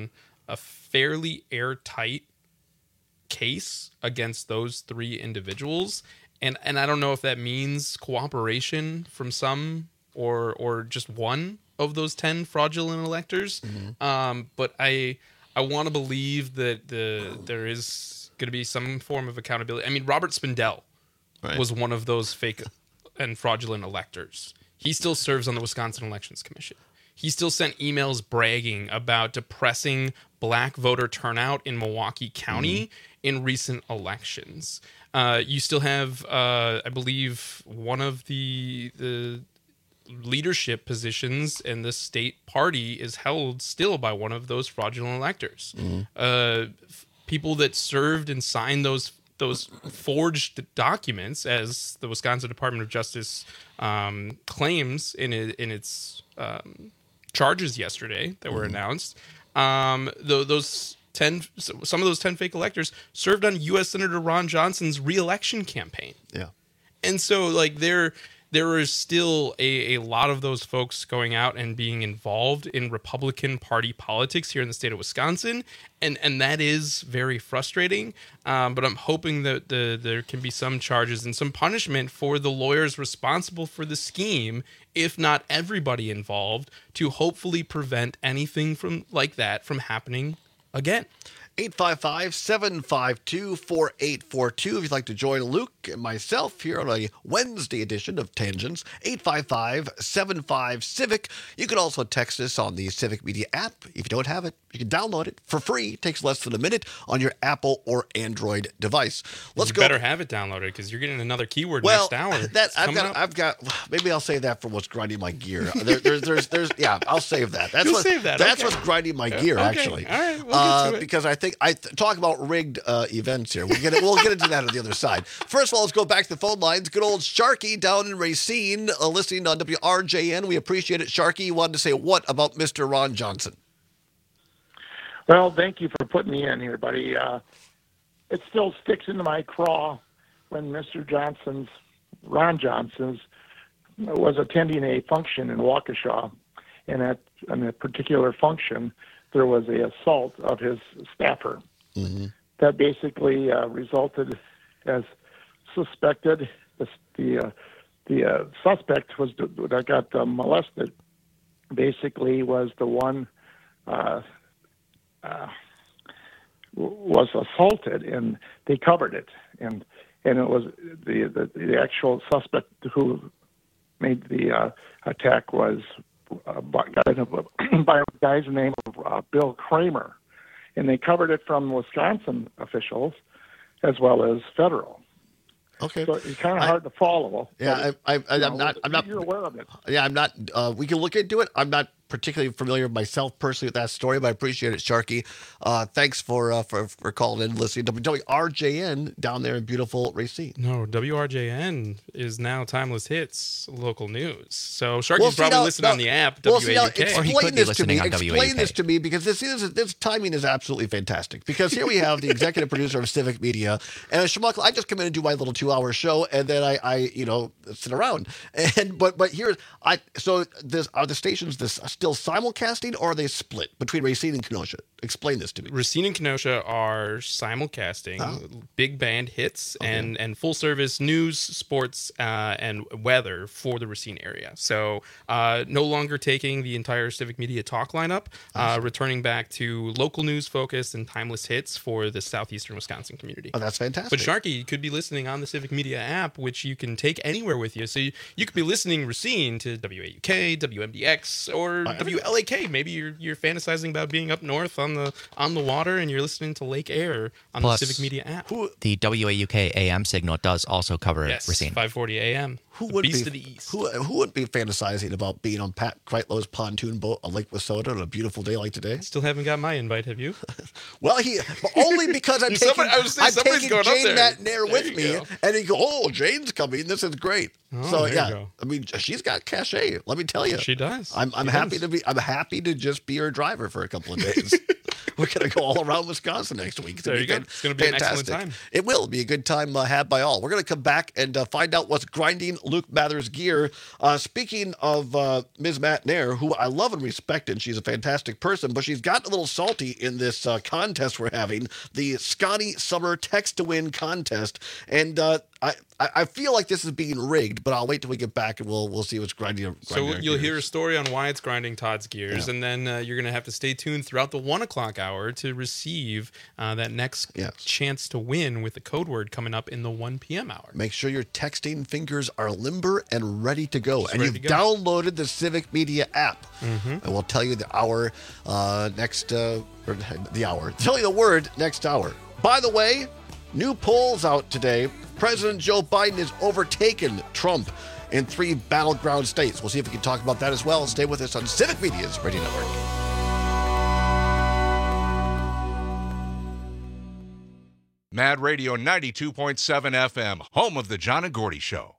a fairly airtight case against those 3 individuals. And I don't know if that means cooperation from some or just one of those 10 fraudulent electors. But I want to believe that there is going to be some form of accountability. I mean, Robert Spindell was one of those fake and fraudulent electors. He still serves on the Wisconsin Elections Commission. He still sent emails bragging about depressing black voter turnout in Milwaukee County in recent elections. You still have, I believe, one of the leadership positions in the state party is held still by one of those fraudulent electors. People that served and signed those forged documents, as the Wisconsin Department of Justice claims in its charges yesterday that were announced. Some of those 10 fake electors served on U.S. Senator Ron Johnson's re-election campaign. Yeah, and so like there is still a lot of those folks going out and being involved in Republican Party politics here in the state of Wisconsin, and that is very frustrating. But I'm hoping that there can be some charges and some punishment for the lawyers responsible for the scheme, if not everybody involved, to hopefully prevent anything from happening again. 855-752-4842 if you'd like to join Luke and myself here on a Wednesday edition of Tangents. 855-75-CIVIC. You can also text us on the Civic Media app. If you don't have it, you can download it for free. It takes less than a minute on your Apple or Android device. You better have it downloaded because you're getting another keyword next hour. I've got. Maybe I'll save that for what's grinding my gear. Yeah, I'll save that. That's what's grinding my gear, actually. All right, we'll get to it. Because I think talk about rigged events here. We'll get into that on the other side. First of all, let's go back to the phone lines. Good old Sharky down in Racine, listening on WRJN. We appreciate it. Sharky, you wanted to say what about Mr. Ron Johnson? Well, thank you for putting me in here, buddy. It still sticks into my craw when Ron Johnson's, was attending a function in Waukesha, and at a particular function, there was an assault of his staffer. That basically resulted as suspected. The suspect that got molested basically was the one was assaulted, and they covered it, and it was the actual suspect who made the attack was by a guy's name of Bill Kramer, and they covered it from Wisconsin officials as well as federal. Okay, so it's kind of hard to follow. Yeah, I'm not. You're aware of it. Yeah, I'm not. We can look into it. I'm not particularly familiar myself personally with that story, but I appreciate it, Sharky. Thanks for calling in and listening to WRJN down there in beautiful Racine. No, WRJN is now Timeless Hits local news. So Sharky's probably listening on the app, WAUK. Or he could be listening on WAUK. Explain this to me, because this timing is absolutely fantastic. Because here we have the executive producer of Civic Media, and Shmuckle, I just come in and do my little 2-hour show, and then I sit around. But here's so are the stations still simulcasting, or are they split between Racine and Kenosha? Explain this to me. Racine and Kenosha are simulcasting big band hits and full service news, sports, and weather for the Racine area. So no longer taking the entire Civic Media talk lineup, returning back to local news focused and timeless hits for the southeastern Wisconsin community. Oh, that's fantastic. But Sharky, you could be listening on the Civic Media app, which you can take anywhere with you. So you could be listening Racine to WAUK, WMDX, or WLAK. Maybe you're fantasizing about being up north on the water, and you're listening to Lake Air on the Civic Media app. The WAUK AM signal does also cover Racine. 540 AM. Who wouldn't be fantasizing about being on Pat Kreitlow's pontoon boat on Lake Wissota on a beautiful day like today? Still haven't got my invite, have you? Well, only because I'm taking Jane McNair with me, and he goes, Jane's coming. This is great. I mean, she's got cachet. Let me tell you, she does. I'm happy to just be her driver for a couple of days. We're going to go all around Wisconsin next week. There you go. It's going to be an excellent time. It will be a good time had by all. We're going to come back and find out what's grinding Luke Mather's gear. Speaking of Ms. Matt Nair, who I love and respect, and she's a fantastic person, but she's gotten a little salty in this contest we're having, the Scotty Summer Text to Win contest. And I feel like this is being rigged, but I'll wait till we get back and we'll see what's grinding. So you'll hear a story on why it's grinding Todd's gears, and then you're going to have to stay tuned throughout the 1 o'clock hour to receive that next chance to win with the code word coming up in the 1 p.m. hour. Make sure your texting fingers are limber and ready to go. And you've downloaded the Civic Media app. And we'll tell you the hour next, or the hour. Tell you the word next hour. By the way, new polls out today. President Joe Biden has overtaken Trump in 3 battleground states. We'll see if we can talk about that as well. Stay with us on Civic Media's Radio Network. Mad Radio 92.7 FM, home of the John and Gordy Show.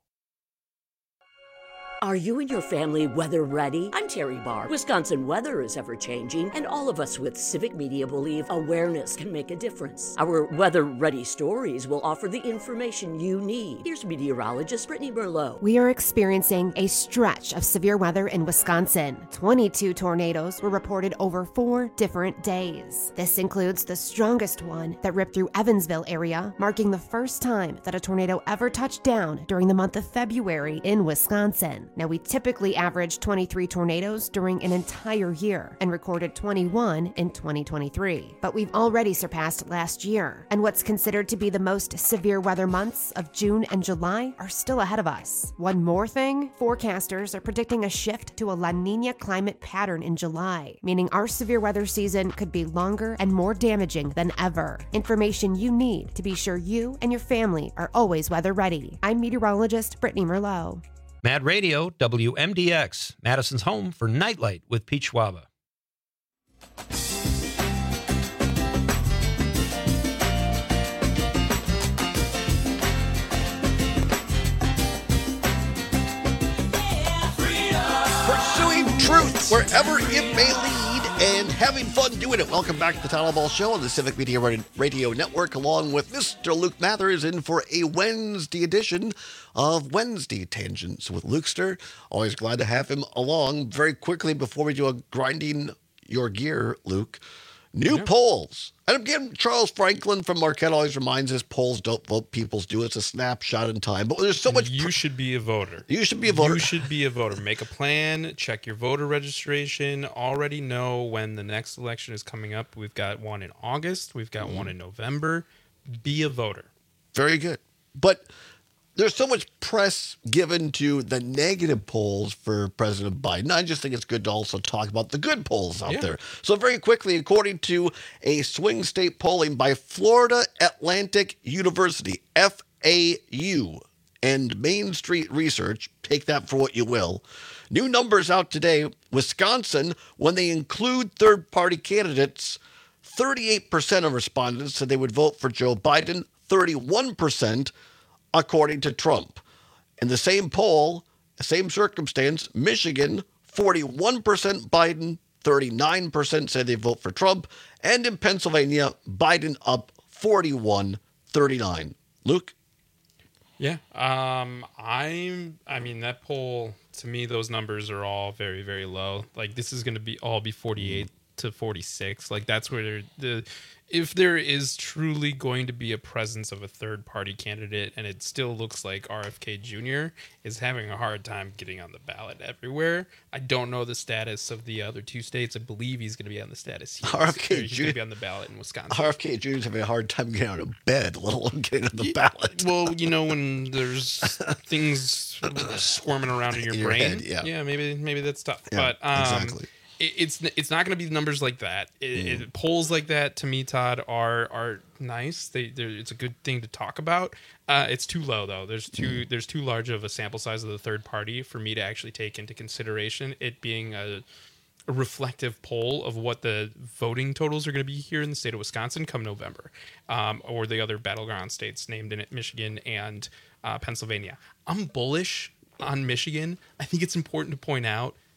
Are you and your family weather ready? I'm Terry Barr. Wisconsin weather is ever-changing, and all of us with Civic Media believe awareness can make a difference. Our weather-ready stories will offer the information you need. Here's meteorologist Brittany Merlot. We are experiencing a stretch of severe weather in Wisconsin. 22 tornadoes were reported over 4 different days. This includes the strongest one that ripped through Evansville area, marking the first time that a tornado ever touched down during the month of February in Wisconsin. Now, we typically average 23 tornadoes during an entire year and recorded 21 in 2023. But we've already surpassed last year, and what's considered to be the most severe weather months of June and July are still ahead of us. One more thing, forecasters are predicting a shift to a La Niña climate pattern in July, meaning our severe weather season could be longer and more damaging than ever. Information you need to be sure you and your family are always weather ready. I'm meteorologist Brittany Merlot. Mad Radio, WMDX, Madison's home for Nightlight with Pete Schwaba. Pursuing truth wherever it may lead and having fun doing it. Welcome back to the Town Ball Show on the Civic Media Radio Network, along with Mr. Luke Mathers, in for a Wednesday edition of Wednesday Tangents with Lukester. Always glad to have him along. Very quickly, before we do a grinding your gear, Luke, new polls. And again, Charles Franklin from Marquette always reminds us polls don't vote, peoples do. It's a snapshot in time. But there's so much. You should be a voter. You should be a voter. You should be a voter. Make a plan. Check your voter registration. Already know when the next election is coming up. We've got one in August. We've got one in November. Be a voter. Very good. But there's so much press given to the negative polls for President Biden. I just think it's good to also talk about the good polls out there. So very quickly, according to a swing state polling by Florida Atlantic University, FAU, and Main Street Research, take that for what you will. New numbers out today. Wisconsin, when they include third-party candidates, 38% of respondents said they would vote for Joe Biden, 31% according to Trump. In the same poll, same circumstance, Michigan, 41% Biden, 39% said they vote for Trump, and in Pennsylvania, Biden up 41-39. Luke? Yeah. I mean, that poll, to me, those numbers are all very, very low. Like, this is going to be 48 to 46. Like, that's where if there is truly going to be a presence of a third-party candidate, and it still looks like RFK Jr. is having a hard time getting on the ballot everywhere. I don't know the status of the other 2 states. I believe he's going to be on the status here. RFK He's Jr. going to be on the ballot in Wisconsin. RFK Jr. is having a hard time getting out of bed, let alone getting on the ballot. Well, you know, when there's things swarming around in your brain, head, maybe that's tough. Yeah, but exactly. It's not going to be numbers like that. Polls like that, to me, Todd, are nice. It's a good thing to talk about. It's too low, though. There's too large of a sample size of the third party for me to actually take into consideration it being a reflective poll of what the voting totals are going to be here in the state of Wisconsin come November, or the other battleground states named in it, Michigan and Pennsylvania. I'm bullish on Michigan. I think it's important to point out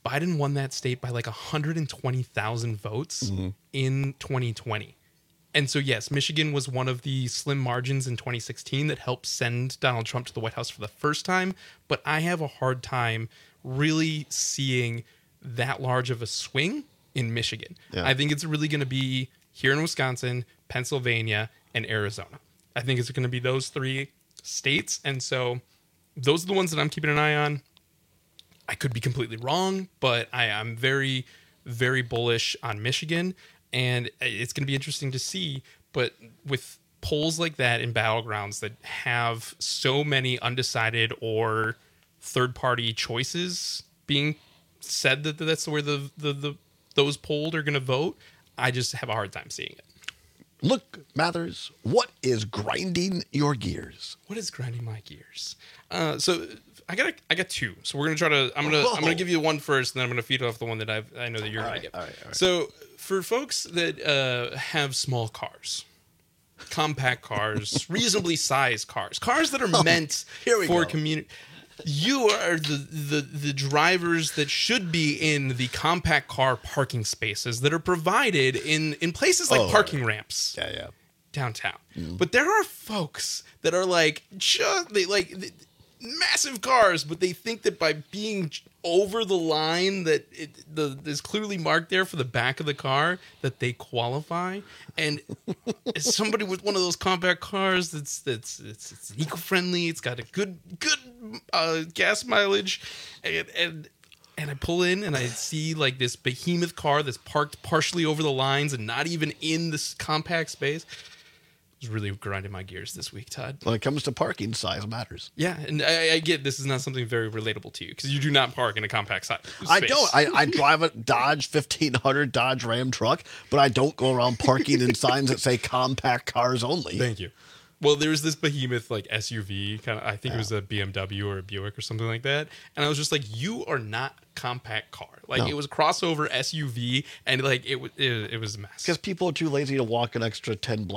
Biden won that state by like 120,000 votes in 2020. And so, yes, Michigan was one of the slim margins in 2016 that helped send Donald Trump to the White House for the first time. But I have a hard time really seeing that large of a swing in Michigan. Yeah. I think it's really going to be here in Wisconsin, Pennsylvania, and Arizona. I think it's going to be those 3 states. And so those are the ones that I'm keeping an eye on. I could be completely wrong, but I'm very, very bullish on Michigan. And it's going to be interesting to see. But with polls like that in battlegrounds that have so many undecided or third-party choices being said that that's where those polled are going to vote, I just have a hard time seeing it. Look, Mathers, what is grinding your gears? What is grinding my gears? So I got 2. So we're gonna try to. I'm gonna give you one first, and then I'm gonna feed off the one that I know that you're gonna get. All right. So for folks that have small cars, compact cars, reasonably sized cars that are meant for community. You are the drivers that should be in the compact car parking spaces that are provided in places like parking ramps downtown. But there are folks that are like massive cars, but they think that by being over the line that is clearly marked there for the back of the car that they qualify. And as somebody with one of those compact cars it's eco-friendly, it's got a good gas mileage, and I pull in and I see like this behemoth car that's parked partially over the lines and not even in this compact space. It's really grinding my gears this week, Todd. When it comes to parking, size matters. Yeah, and I get this is not something very relatable to you because you do not park in a compact space. I don't. I drive a Dodge 1500 Dodge Ram truck, but I don't go around parking in signs that say compact cars only. Thank you. Well, there's this behemoth like SUV kind of. I think it was a BMW or a Buick or something like that, and I was just like, "You are not a compact car." Like it was a crossover SUV, and like it was a mess. Because people are too lazy to walk an extra 10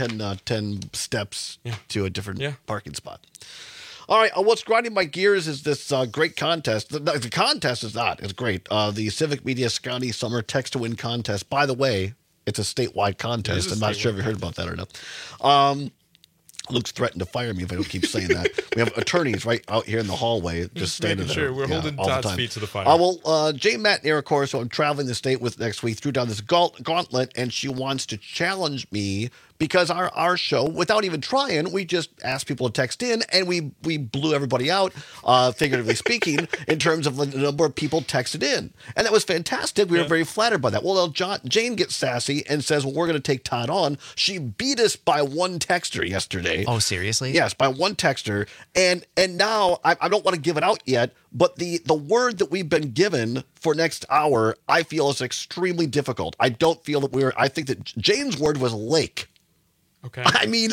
steps to a different parking spot. All right, what's grinding my gears is this great contest. The contest is not. It's great. The Civic Media Scotty Summer Text to Win contest. By the way, it's a statewide contest. I'm not sure if you heard about that or not. Luke's threatened to fire me if I don't keep saying that. We have attorneys right out here in the hallway just standing there. Sure, we're holding Todd's feet to the fire. Jane Matnier, of course, who I'm traveling the state with next week, threw down this gauntlet, and she wants to challenge me because our show, without even trying, we just asked people to text in, and we blew everybody out, figuratively speaking, in terms of the number of people texted in. And that was fantastic. We were very flattered by that. Well, Jane gets sassy and says, well, we're going to take Todd on. She beat us by one texter yesterday. Oh, seriously? Yes, by one texter. And now, I don't want to give it out yet, but the word that we've been given for next hour, I feel is extremely difficult. I don't feel that I think that Jane's word was lake. Okay. I mean,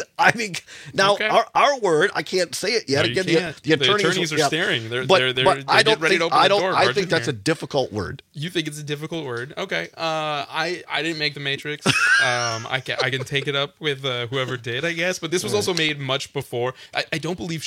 now our word, I can't say it yet. No, again, the attorneys are staring. They're I don't ready think, to open the door. I think that's a difficult word. You think it's a difficult word? Okay. I didn't make the Matrix. I can take it up with whoever did, I guess. But this was also made much before. I don't believe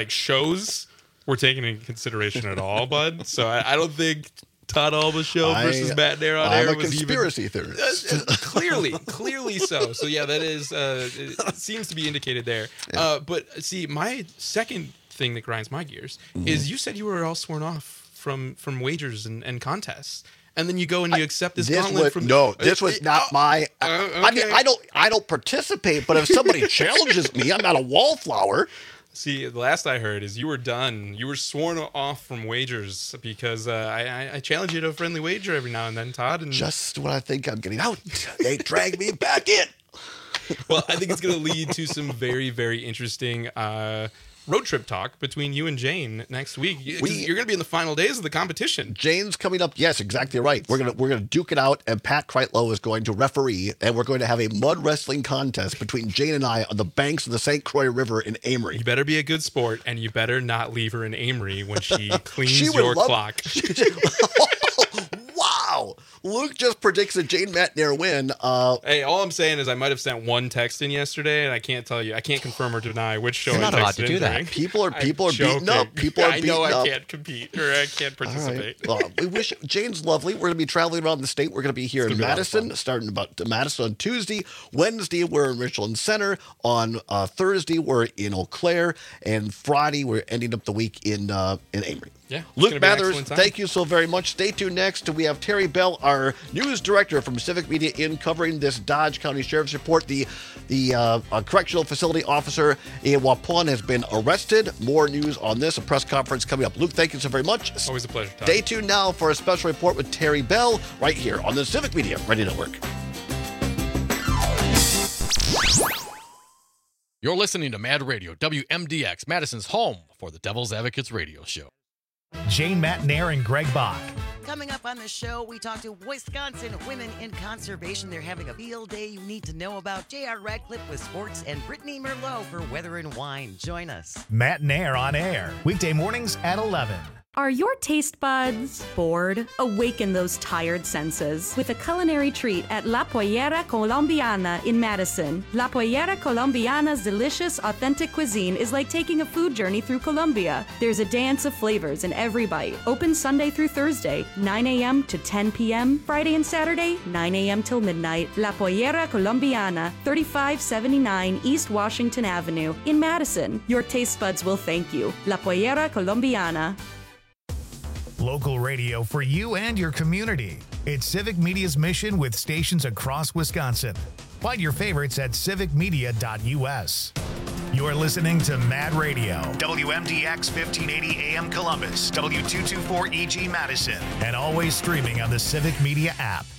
shows were taken into consideration at all, bud. So I don't think Todd Alba's show versus Matt Nair on air was a conspiracy theorist. Clearly so. So yeah, that is it seems to be indicated there. Yeah. But see, my second thing that grinds my gears is you said you were all sworn off from wagers and contests. And then you go and you accept this gauntlet from this was not my. Okay. I mean, I don't participate, but if somebody challenges me, I'm not a wallflower. See, the last I heard is you were done. You were sworn off from wagers because I challenge you to a friendly wager every now and then, Todd. And just when I think I'm getting out, they drag me back in. Well, I think it's going to lead to some very, very interesting road trip talk between you and Jane next week. You're going to be in the final days of the competition. Jane's coming up. Yes, exactly right. We're gonna duke it out, and Pat Kreitlow is going to referee, and we're going to have a mud wrestling contest between Jane and I on the banks of the St. Croix River in Amory. You better be a good sport, and you better not leave her in Amory when she cleans your clock. Wow. Luke just predicts a Jane Matnair win. Hey, all I'm saying is I might have sent one text in yesterday, and I can't tell you. I can't confirm or deny which show. You're not I allowed to texted do in that. during. People are beating up. People are beating up. I know I can't compete or I can't participate. All right. Well, we wish Jane's lovely. We're going to be traveling around the state. We're going to be here in Madison, starting about Madison on Tuesday. Wednesday, we're in Richland Center. On Thursday, we're in Eau Claire, and Friday, we're ending up the week in Amory. Yeah, Luke Mathers, thank you so very much. Stay tuned next. We have Terry Bell, our news director from Civic Media, in covering this Dodge County Sheriff's Report. The correctional facility officer in Waupun has been arrested. More news on this. A press conference coming up. Luke, thank you so very much. Always a pleasure, Todd. Stay tuned now for a special report with Terry Bell right here on the Civic Media Radio Network. You're listening to Mad Radio, WMDX, Madison's home for the Devil's Advocates radio show. Jane Matnair and Greg Bach. Coming up on the show, we talk to Wisconsin Women in Conservation. They're having a field day you need to know about. J.R. Radcliffe with sports and Brittany Merlot for weather and wine. Join us. Matnair on air, weekday mornings at 11. Are your taste buds bored? Awaken those tired senses with a culinary treat at La Pollera Colombiana in Madison. La Pollera Colombiana's delicious, authentic cuisine is like taking a food journey through Colombia. There's a dance of flavors in every bite. Open Sunday through Thursday, 9 a.m. to 10 p.m. Friday and Saturday, 9 a.m. till midnight. La Pollera Colombiana, 3579 East Washington Avenue in Madison. Your taste buds will thank you. La Pollera Colombiana. Local radio for you and your community. It's Civic Media's mission with stations across Wisconsin. Find your favorites at civicmedia.us. You're listening to Mad Radio, WMDX 1580 AM Columbus, W224EG Madison, and always streaming on the Civic Media app.